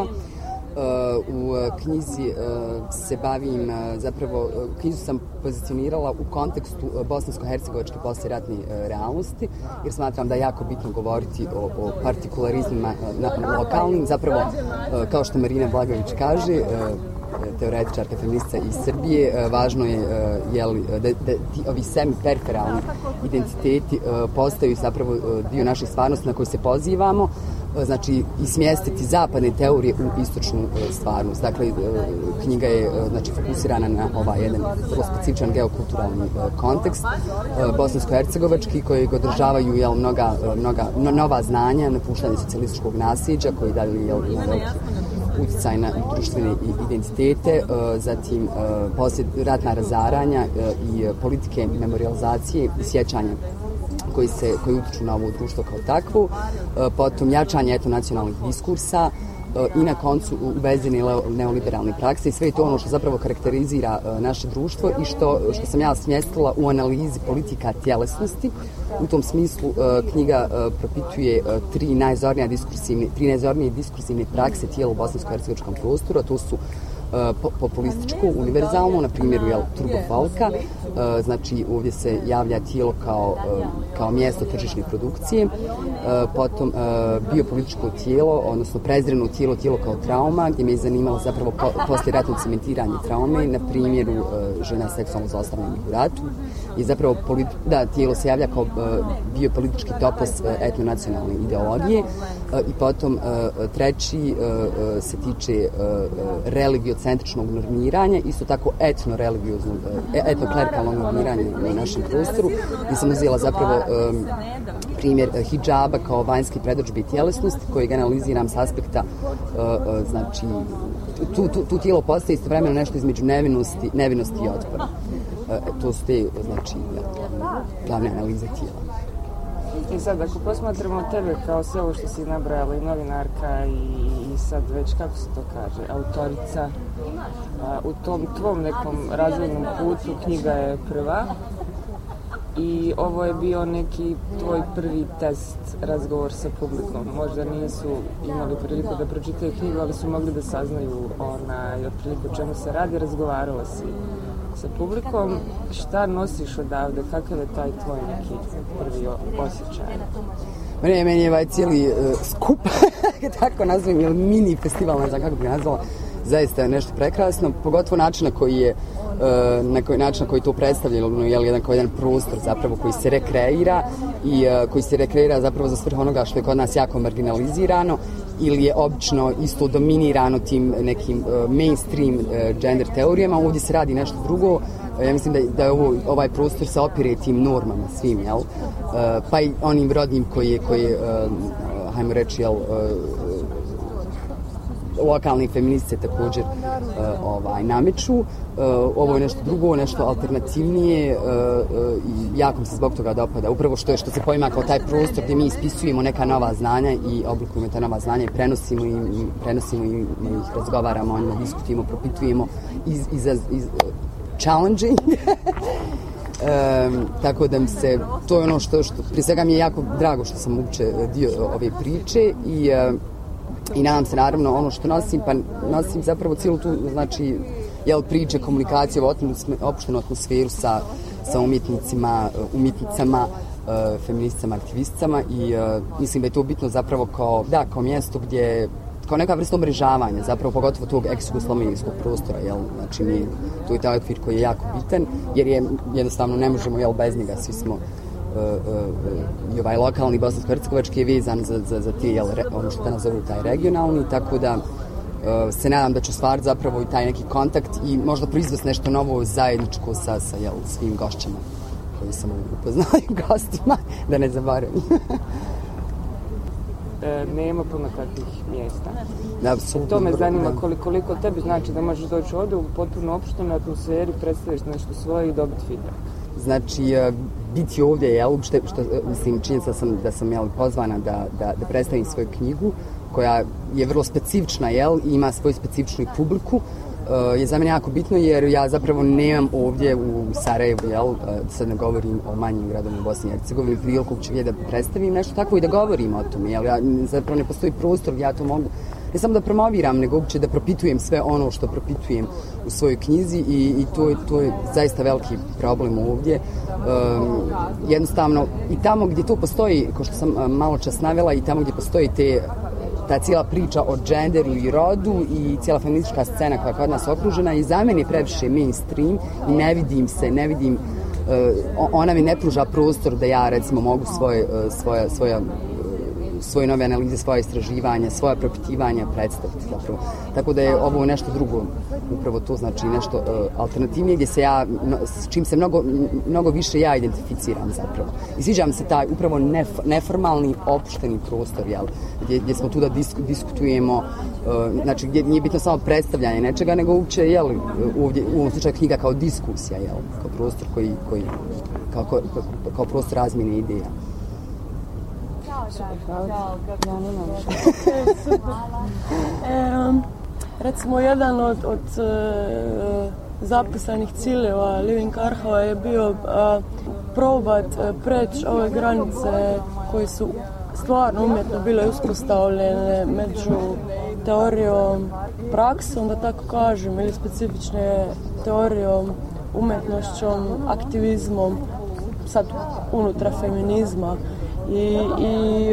Speaker 10: U knjizi se bavim, zapravo knjizu sam pozicionirala u kontekstu bosansko-hercegovačke poslijeratne realnosti, jer smatram da je jako bitno govoriti o, o partikularizmima na, na lokalnim. Zapravo, kao što Marina Blagović kaže, teoretičarka feministica iz Srbije, važno je jeli, da, da ti, ovi semi-periferalni identiteti postaju zapravo dio naše stvarnosti na koju se pozivamo, znači i smjestiti zapadne teorije u istočnu stvarnost. Dakle, knjiga je znači, fokusirana na ovaj jedan vrlo specifičan geokulturalni kontekst, bosansko-hercegovački, koji održavaju jel, mnoga, mnoga nova znanja, napuštanje socijalističkog nasljeđa, koji daju jel, veliki utjecaj na društvene identitete, zatim poslije ratna razaranja i politike memorializacije i sjećanja koji se koji utiču na ovo društvo kao takvu, potom jačanje etnonacionalnih diskursa i na koncu uvezene neoliberalne prakse i sve je to ono što zapravo karakterizira naše društvo i što, što sam ja smjestila u analizi politika tjelesnosti. U tom smislu knjiga propituje tri najzornije diskursivne, tri najzornije diskursivne prakse tijela u bosansko-hercegovačkom prostoru, a to su populističko, univerzalno, na primjeru jel, turbofolka, znači ovdje se javlja tijelo kao, kao mjesto tržišne produkcije, potom biopolitičko tijelo, odnosno prezreno tijelo, tijelo kao trauma, gdje me je zanimalo zapravo po, poslijeratno cementiranje traume, na primjeru žena seksualno zlostavljanih u ratu, i zapravo politi, da, tijelo se javlja kao biopolitički topos etnonacionalne ideologije, i potom treći se tiče religiocentričnog normiranja, isto tako etno-religioznog, etno-klerikalnog seksualno normiranje u našem prostoru i sam uzela zapravo um, primjer hidžaba kao vanjski predodžbi tjelesnosti koji analiziram s aspekta uh, uh, znači tu, tu, tu tijelo postaje istovremeno nešto između nevinosti, nevinosti i otpora. Uh, to su te znači glavne analize tijela.
Speaker 11: I sad, ako posmatramo tebe kao sve ovo što si nabrajala, i novinarka i, i sad već, kako se to kaže, autorica, a, u tom tvom nekom razvojnom putu knjiga je prva i ovo je bio neki tvoj prvi test, razgovor sa publikom. Možda nisu imali priliku da pročitaju knjigu, ali su mogli da saznaju onaj, otprilike o čemu se radi, razgovarala si sa publikom. Šta nosiš odavde? Kakav je taj tvoj neki prvi osjećaj?
Speaker 10: Meni je, meni je ovaj cijeli uh, skup, tako nazvim, ili mini festival, ne znam kako bi nazvala, zaista je nešto prekrasno, pogotovo način na koji je uh, na koji način na koji to predstavlja, je jedan kao jedan prostor zapravo koji se rekreira i uh, koji se rekreira zapravo za svrhu onoga što je kod nas jako marginalizirano ili je obično isto dominirano tim nekim uh, mainstream uh, gender teorijama. Ovdje se radi nešto drugo. Ja mislim da, da je ovo, ovaj prostor se opire tim normama svim, jel? Uh, pa i onim rodnim koji, koji uh, hajmo reći, jel, uh, lokalni feministice također uh, ovaj, nameću. Uh, ovo je nešto drugo, nešto alternativnije uh, uh, i jako mi se zbog toga dopada. Upravo što je što se poima kao taj prostor gdje mi ispisujemo neka nova znanja i oblikujemo ta nova znanja i prenosimo i, i prenosimo i, i ih razgovaramo, o njima diskutujemo, propitujemo iz, iz, iz, iz challenging. um, tako da mi se, to je ono što, što prije svega mi je jako drago što sam uopće dio ove priče i uh, i nadam se naravno ono što nosim, pa nosim zapravo cijelu tu, znači, jel, priče, komunikacije, opuštenu atmosferu sa, sa umjetnicima, umjetnicama, uh, feministicama, aktivisticama i uh, mislim da je to bitno zapravo kao, da, kao mjesto gdje, kao neka vrsta umrežavanja, zapravo pogotovo tog eksko-slovenijskog prostora, jel, znači mi, to je taj okvir koji je jako bitan, jer je jednostavno ne možemo, jel, bez njega, svi smo Uh, uh, i ovaj lokalni bosansko-hercegovački je vezan za, za, za ti, jel, re, ono što danas zovu taj regionalni, tako da uh, se nadam da ću stvariti zapravo i taj neki kontakt i možda proizvesti nešto novo zajedničko sa, sa jel, svim gošćama koji sam upoznala i gostima, da ne zaboravim.
Speaker 11: E, nema puno takvih mjesta.
Speaker 10: Da,
Speaker 11: to me zanima koliko, koliko tebi znači da možeš doći ovdje u potpuno opuštenoj atmosferi, predstaviš nešto svoje i dobiti feedback.
Speaker 10: Znači, biti ovdje, jel, uopšte, što, mislim, činjenica sam da sam, jel, pozvana da, da, da predstavim svoju knjigu, koja je vrlo specifična, jel, i ima svoju specifičnu publiku, uh, je za mene jako bitno, jer ja zapravo nemam ovdje u Sarajevu, jel, uh, sad ne govorim o manjim gradovima u Bosni i Hercegovini, priliku uopće gdje da predstavim nešto tako i da govorim o tome, jel, ja, zapravo ne postoji prostor gdje ja to mogu, ne samo da promoviram, nego uopće da propitujem sve ono što propitujem u svojoj knjizi i, i to, je, to je zaista veliki problem ovdje. Um, jednostavno, i tamo gdje to postoji, kao što sam malo čas navela, i tamo gdje postoji te, ta cijela priča o genderu i rodu i cijela feministička scena koja je kod nas okružena i za mene je previše mainstream i ne vidim se, ne vidim, uh, ona mi ne pruža prostor da ja recimo mogu svoje, uh, svoja, svoja svoje nove analize, svoje istraživanja, svoje propitivanja predstaviti zapravo. Tako da je ovo nešto drugo, upravo to znači nešto uh, alternativnije gdje se ja, no, s čim se mnogo, mnogo više ja identificiram zapravo. I sviđa mi se taj upravo nef, neformalni, opušteni prostor, jel, gdje, gdje smo tu da disk, diskutujemo, uh, znači gdje nije bitno samo predstavljanje nečega, nego uopće, jel, ovdje, u ovom slučaju knjiga kao diskusija, jel, kao prostor koji, koji kao, kao, kao prostor razmjene ideja.
Speaker 4: Super, hvala. Ja nemam što. e, recimo, jedan od, od uh, zapisanih ciljeva Living Arhova je bio uh, probat uh, preći ove granice koje su stvarno umjetno bile uspostavljene među teorijom praksom, da tako kažem, ili specifične teorijom, umjetnošćom, aktivizmom, sad unutra feminizma. I, i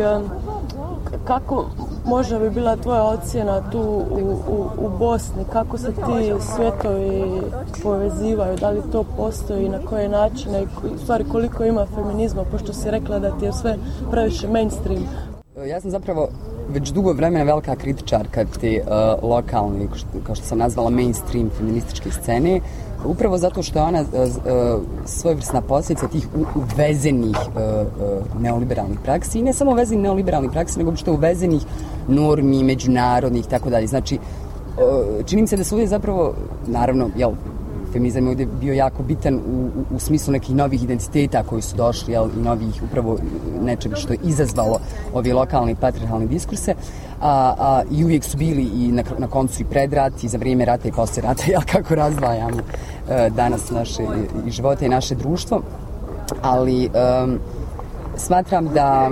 Speaker 4: kako možda bi bila tvoja ocjena tu u, u, u Bosni, kako se ti svjetovi povezivaju, da li to postoji, na koje načine, u stvari koliko ima feminizma, pošto si rekla da ti je sve previše mainstream.
Speaker 10: Ja sam zapravo već dugo vremena velika kritičarka te uh, lokalne, kao što sam nazvala mainstream feminističke scene, upravo zato što je ona uh, uh, svojevrsna posljedica tih uvezenih uh, uh, neoliberalnih praksi, i ne samo uvezenih neoliberalnih praksi, nego što uvezenih normi, međunarodnih, tako dalje. Znači, uh, čini mi se da su ovdje zapravo, naravno, jel, feminizam je ovdje bio jako bitan u, u, u smislu nekih novih identiteta koji su došli, jel, i novih upravo nečega što je izazvalo ove lokalne i patriarhalne diskurse, a, a i uvijek su bili i na, na koncu i pred rat i za vrijeme rata i poslije rata, jel, kako razdvajamo e, danas naše i živote i naše društvo. Ali um, smatram da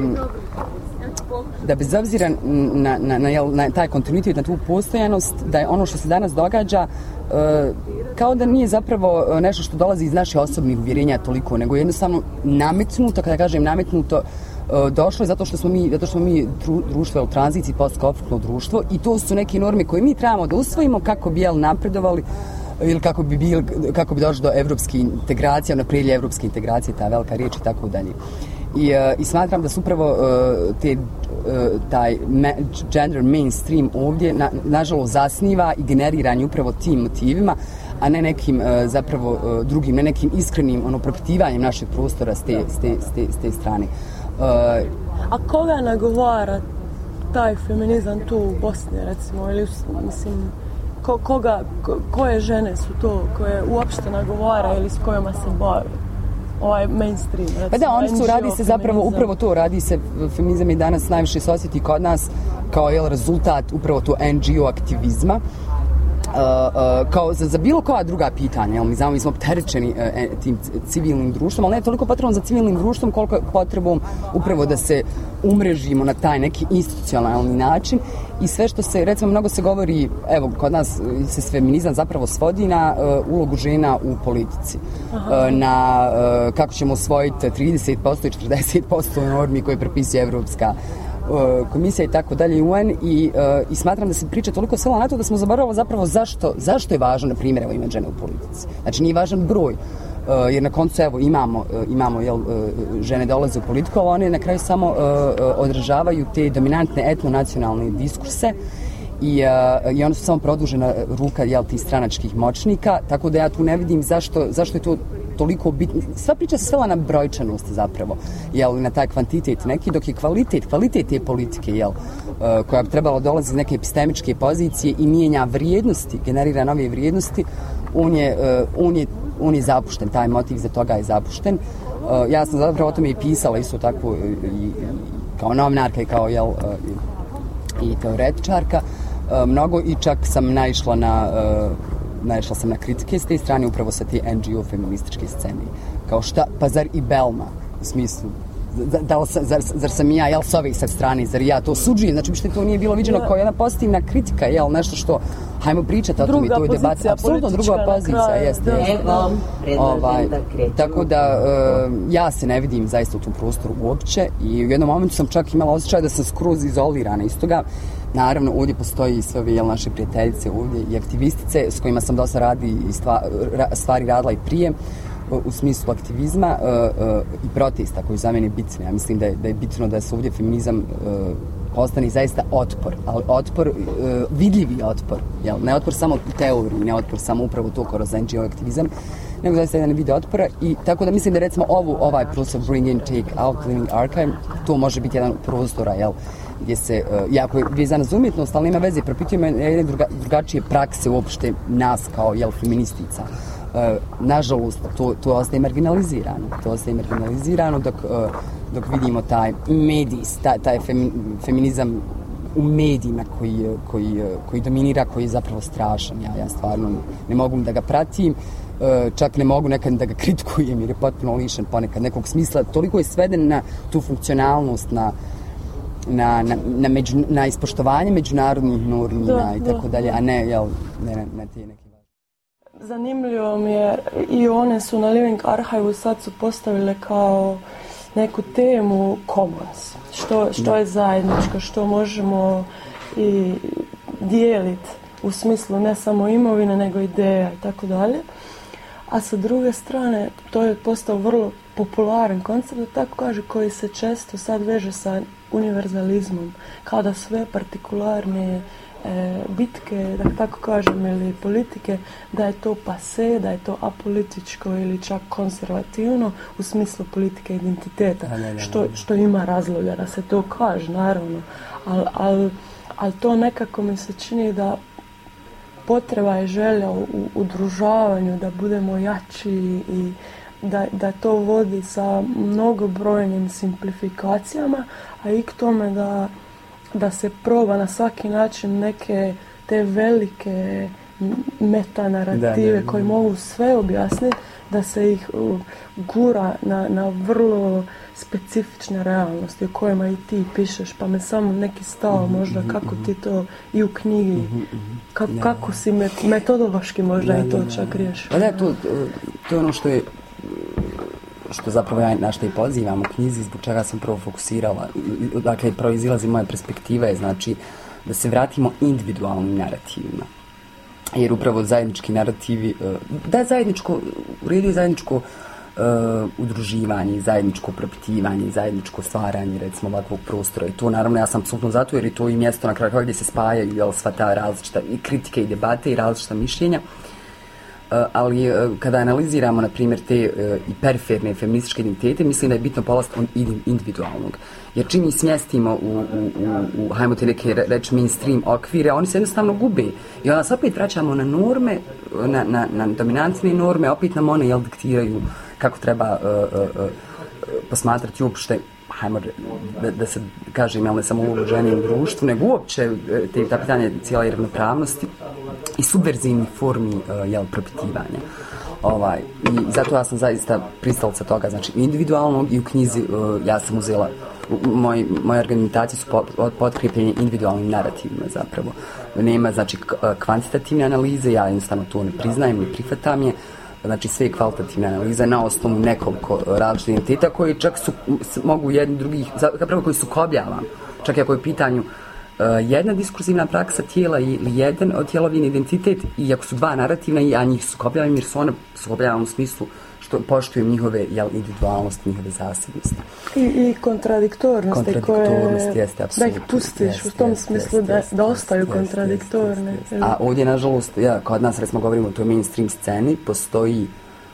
Speaker 10: da bez obzira na, na, na, na taj kontinuitet, na tu postojanost, da je ono što se danas događa e, kao da nije zapravo nešto što dolazi iz naših osobnih uvjerenja toliko, nego jednostavno nametnuto, kada kažem nametnuto, e, došlo je zato što smo mi, zato što smo mi dru, društvo u tranziciji, postkonfliktno društvo, i to su neke norme koje mi trebamo da usvojimo kako bi jel, napredovali ili kako bi, bil, kako bi došli do evropske integracije, na prilje evropske integracije, ta velika riječ i tako dalje. I, uh, i smatram da su upravo uh, te, uh, taj ma- gender mainstream ovdje na, nažalost zasniva i generiranje upravo tim motivima, a ne nekim uh, zapravo uh, drugim, ne nekim iskrenim ono, propitivanjem našeg prostora s te, s te, s te, s te strane. Uh,
Speaker 4: a koga nagovara taj feminizam tu u Bosni, recimo, ili mislim, ko, koga, ko, koje žene su to koje uopšte nagovara ili s kojima se bavi? Ovaj mainstream, recimo,
Speaker 10: pa da, oni su, radi se zapravo, upravo to, radi se, feminizam je danas najviše se osjeti kod nas kao jel, rezultat upravo to en dži o aktivizma, uh, uh, kao za, za bilo koja druga pitanja, jel, mi znamo, mi smo opterećeni uh, tim civilnim društvom, ali ne toliko potrebom za civilnim društvom, koliko je potrebom upravo da se umrežimo na taj neki institucionalni način. I sve što se, recimo, mnogo se govori, evo, kod nas se feminizam zapravo svodi na uh, ulogu žena u politici. Uh, na uh, kako ćemo osvojiti trideset posto i četrdeset posto normi koje prepisuje Evropska uh, komisija i tako dalje, U N, i, uh, i smatram da se priča toliko svela na to da smo zaboravili zapravo zašto, zašto je važno, na primjer, evo, imati žene u politici. Znači, nije važan broj. Uh, jer na koncu evo imamo, uh, imamo jel, uh, žene dolaze u politiku, ali one na kraju samo uh, uh, odražavaju te dominantne etnonacionalne diskurse i, uh, i one su samo produžena ruka jel, tih stranačkih moćnika, tako da ja tu ne vidim zašto, zašto je to toliko bitno. Sva priča se svela na brojčanost zapravo, jel, na taj kvantitet neki, dok je kvalitet, kvalitet te politike, jel, uh, koja bi trebala dolazi iz neke epistemičke pozicije i mijenja vrijednosti, generira nove vrijednosti, on je, uh, on je on je zapušten, taj motiv za toga je zapušten. Uh, ja sam zapravo o tome i pisala isto tako i, i kao novinarka i kao jel, uh, i, i teoretičarka uh, mnogo, i čak sam naišla na uh, naišla sam na kritike s te strane upravo sa te en dži o feminističke scene. Kao šta, pa zar i Belma u smislu Da, da, zar, zar sam ja, jel, s ove sad strane, zar ja to osuđujem, znači što to nije bilo viđeno kao jedna pozitivna kritika, jel, nešto što, hajmo pričati o tome, to je debata, apsolutno druga pozicija, jeste, jeste. Ovaj, tako da, uh, ja se ne vidim zaista u tom prostoru uopće i u jednom momentu sam čak imala osjećaj da sam skroz izolirana iz toga. Naravno, ovdje postoji sve ove jel, naše prijateljice ovdje i aktivistice s kojima sam dosta radi i stvari, stvari radila i prije, u smislu aktivizma uh, uh, i protesta koji za mene je bitno. Ja mislim da je, da je bitno da se ovdje feminizam uh, postane zaista otpor, ali otpor, uh, vidljivi otpor, jel? Ne otpor samo u teoriji, ne otpor samo upravo to kroz en dži o aktivizam, nego zaista jedan vid otpora, i tako da mislim da recimo ovu, ovaj prostor Bring in, Take out, Living Archive, to može biti jedan prostora, jel? Gdje se, uh, jako je vezana za umjetnost, ali nema veze, propitujemo jedne druga, drugačije prakse uopšte nas kao, jel, feministica. Uh, nažalost, to, to ostaje marginalizirano. To ostaje marginalizirano dok, uh, dok vidimo taj medijs, taj, taj femi, feminizam u medijima koji, koji, koji dominira, koji je zapravo strašan. Ja, ja stvarno ne mogu da ga pratim, uh, čak ne mogu nekad da ga kritikujem jer je potpuno lišen ponekad nekog smisla. Toliko je sveden na tu funkcionalnost, na na, na, na, među, na ispoštovanje međunarodnih normi da, i tako dalje, a ne, jel, ne, ne, ne te neke.
Speaker 4: Zanimljivo mi je, i one su na Living Archive sad su postavile kao neku temu commons, što, što je zajedničko, što možemo i dijeliti u smislu ne samo imovine nego ideja i tako dalje. A sa druge strane, to je postao vrlo popularan koncept, da tako kaže, koji se često sad veže sa univerzalizmom, kao da sve partikularne e, bitke, da tako kažem, ili politike, da je to pase, da je to apolitičko ili čak konzervativno u smislu politike identiteta,
Speaker 10: Da, da, da,
Speaker 4: što,
Speaker 10: da.
Speaker 4: što ima razloga da se to kaže, naravno, ali al, al to nekako mi se čini da potreba je želja u udružavanju, da budemo jači i da, da to vodi sa mnogobrojnim simplifikacijama, a i k tome da, da se proba na svaki način neke te velike metanarative
Speaker 10: Da, da, da.
Speaker 4: koji mogu sve objasniti, da se ih uh, gura na, na vrlo specifične realnosti o kojima i ti pišeš, pa me samo neki stav možda kako ti to i u knjigi, ka,
Speaker 10: Da,
Speaker 4: kako si met, metodološki možda
Speaker 10: Da,
Speaker 4: i to
Speaker 10: da, da.
Speaker 4: čak riješio.
Speaker 10: Pa da, to, to je ono što je što zapravo ja na što i pozivam u knjizi, zbog čega sam prvo fokusirala, dakle proizilazi moja perspektiva je znači da se vratimo individualnim narativima. Jer upravo zajednički narativi, da zajedničko, u redu je zajedničko uh, udruživanje, zajedničko propitivanje, zajedničko stvaranje recimo ovakvog prostora i to naravno ja sam apsolutno zato jer je to i mjesto na kraju gdje se spajaju jel, sva ta različita i kritike i debate i različita mišljenja. Uh, ali uh, kada analiziramo na primjer te uh, i periferne feminističke identitete, mislim da je bitno polast od individualnog. Jer čim ih smjestimo u, u, u, u hajmo te neke reći mainstream okvire, oni se jednostavno gube. I onda se opet vraćamo na norme, na, na, na dominantne norme, opet nam one jel, diktiraju kako treba uh, uh, uh, posmatrati uopšte, hajmo da, da se kažem, jel ne samo ulogu žene u društvu, nego uopće te, ta pitanje cijele ravnopravnosti i subverzivnih formi uh, jel, propitivanja. Ovaj, i zato ja sam zaista pristalica toga, znači individualnog i u knjizi uh, ja sam uzela moj, moje argumentacije su potkrijepljene individualnim narativima zapravo. Nema znači kvantitativne analize, ja jednostavno to ne priznajem, ne prihvatam je. Znači sve je kvalitativne analize na osnovu nekoliko različitih identiteta koji čak su, mogu jedni drugih, zapravo koji sukobljavam. Čak i ako je u pitanju uh, jedna diskurzivna praksa tijela ili jedan od tijelovin identitet i ako su dva narativna, ja njih sukobljavam jer su one sukobljavam u smislu što poštujem njihove jel, individualnosti, njihove zasebnosti.
Speaker 4: I, i kontradiktornosti,
Speaker 10: kontradiktornosti
Speaker 4: koje
Speaker 10: jeste,
Speaker 4: da ih
Speaker 10: apsolutno,
Speaker 4: pustiš
Speaker 10: jeste,
Speaker 4: u tom
Speaker 10: jeste,
Speaker 4: smislu
Speaker 10: jeste,
Speaker 4: da,
Speaker 10: jeste,
Speaker 4: da ostaju
Speaker 10: jeste,
Speaker 4: kontradiktorne.
Speaker 10: jeste, jeste. A ovdje, nažalost, ja, kod nas, recimo, govorimo o toj mainstream sceni, postoji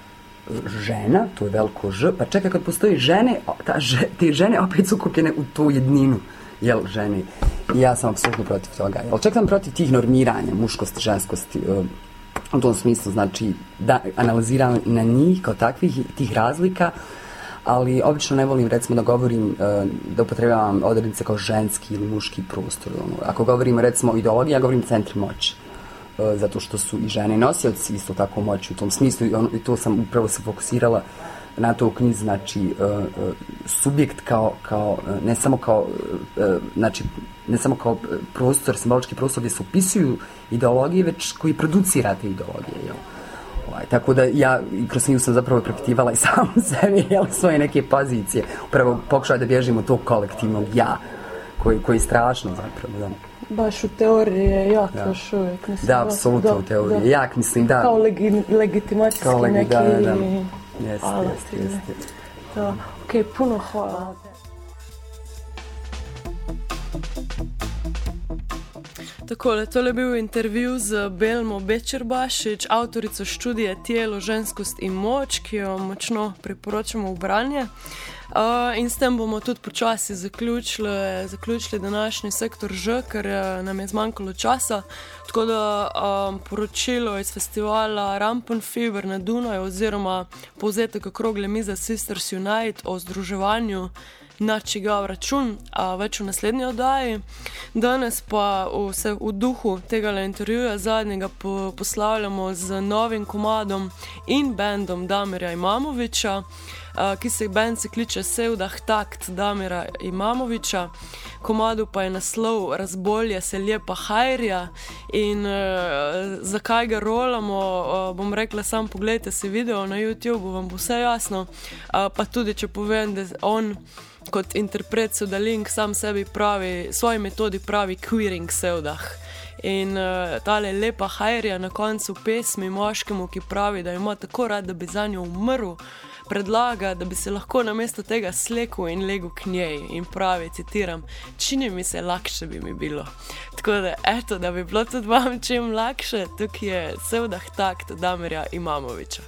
Speaker 10: žena, to je veliko ž, pa čekaj, kad postoji žene, ta ž, te žene opet su kupljene u tu jedninu, jel, žene. I ja sam apsolutno protiv toga. Jel, čak sam protiv tih normiranja, muškosti, ženskosti, u tom smislu, znači, da analiziram na njih kao takvih, tih razlika, ali obično ne volim, recimo, da govorim, da upotrebljavam odrednice kao ženski ili muški prostor. Ako govorim, recimo, o ideologiji, ja govorim centri moći. Zato što su i žene nosioci isto tako moći u tom smislu i, on, i to sam upravo se fokusirala na to u knjizi, znači subjekt kao, kao ne samo kao znači ne samo kao prostor, simbolički prostor gdje se upisuju ideologije, već koji producira te ideologije, jel? Ovaj, tako da ja kroz knjigu sam zapravo propitivala i samu sebi, jel, svoje neke pozicije, upravo pokušala da bježim od tog kolektivnog ja, koji, koji je strašno zapravo, da.
Speaker 4: Baš u teoriji je jak
Speaker 10: da.
Speaker 4: još uvijek. Mislim,
Speaker 10: da, apsolutno u teoriji je jak, mislim, da.
Speaker 4: Kao legi, legitimacijski kao legi, neki...
Speaker 10: Da, da, da. Jeste,
Speaker 4: alat,
Speaker 10: jeste, jeste.
Speaker 4: Da, okej, okay, puno hvala. Takole, tole je bil intervju z Belmo Bečerbašič, avtorico študije Tijelo, ženskost in moč, ki jo močno priporočamo v branje. Uh, in s tem bomo tudi počasi zaključili, zaključili današnji sektor Ž, ker nam je zmanjkalo časa. Tako da um, poročilo iz festivala Rampenfieber na Dunaju oziroma povzetek okrogle mize Sisters Unite o združevanju na čigav račun, a več v naslednji oddaji. Danes pa v, se v duhu tega intervjuja zadnjega po, poslavljamo z novim komadom in bandom Damirja Imamoviča, Uh, ki se band se kliče Sevdah Takt Damira Imamoviča. Komadu pa je naslov Razbolje se lijepa hajrija in uh, zakaj ga rolamo, uh, bom rekla, sam pogledajte si video na YouTube, vam bo vse jasno, uh, pa tudi če povem, da on kot interpret sevdalink sam sebi pravi, svoji metodi pravi queering sevdah. In uh, tale lepa Hajrija na koncu pesmi moškemu, ki pravi, da ima tako rad, da bi za njo umrl, predlaga, da bi se lahko namesto tega slekel in legel k njej in pravi, citiram, čini mi se, lakše bi mi bilo. Tako da, eto, da bi bilo tudi vam čim lakše, tukaj je sevdah takt Damirja Imamoviča.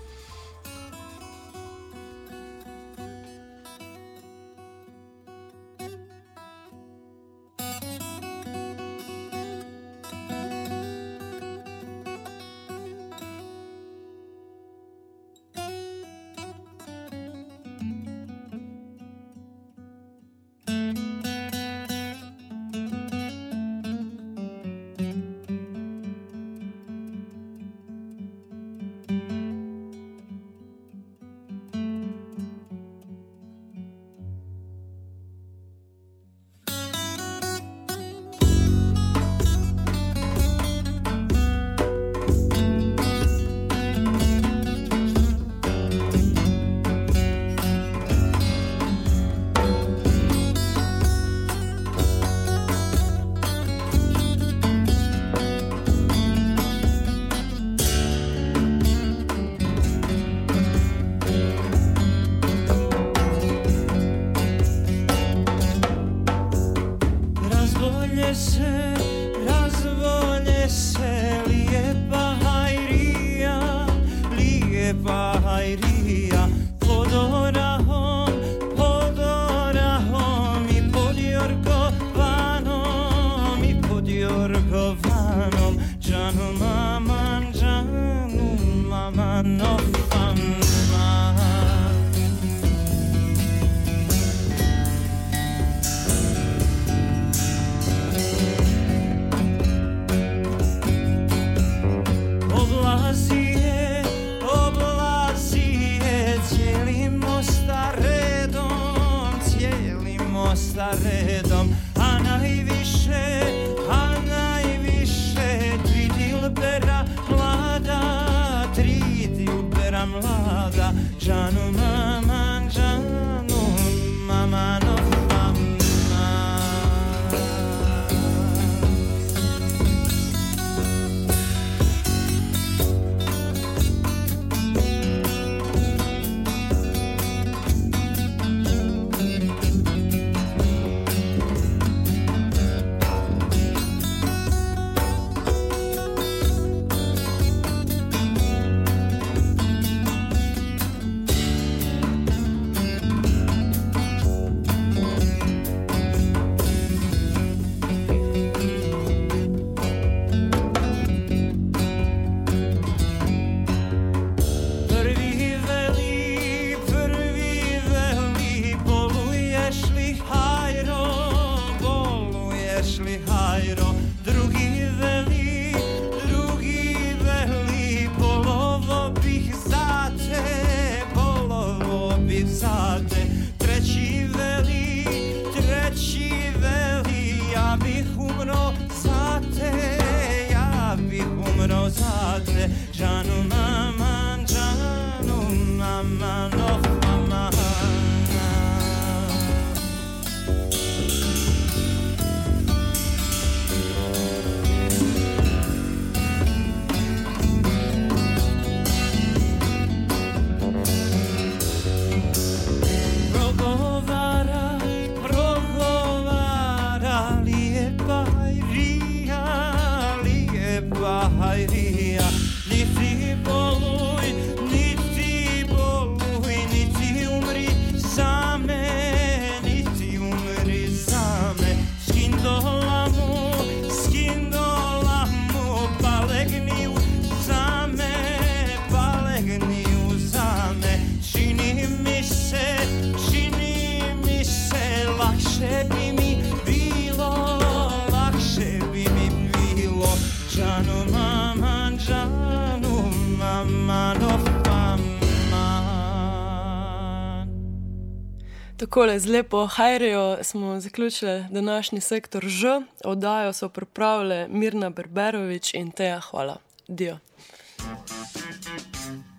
Speaker 4: Takole z lepo Hajrijo smo zaključili današnji sektor Ž. Oddajo so pripravile Mirna Berberovič in Teja Hvala. Dio.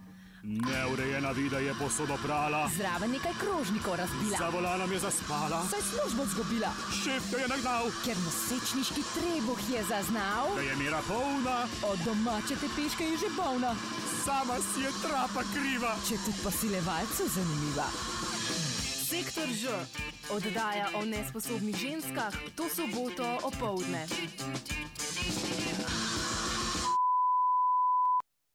Speaker 1: Neurejena vida je posodo prala.
Speaker 2: Zraven nekaj krožnikov razbila.
Speaker 1: Za volanom je zaspala.
Speaker 2: Saj službo zgubila.
Speaker 1: Šef jo je nagnal.
Speaker 2: Ker nosečniški trebuh je zaznal.
Speaker 1: Da je mera polna.
Speaker 2: Od domače te peške je že bolna.
Speaker 1: Sama si je trapa kriva.
Speaker 2: Če tudi posilevalcu zanimiva.
Speaker 3: Sektor Ž. Oddaja o nesposobnih ženskah to soboto opoldne.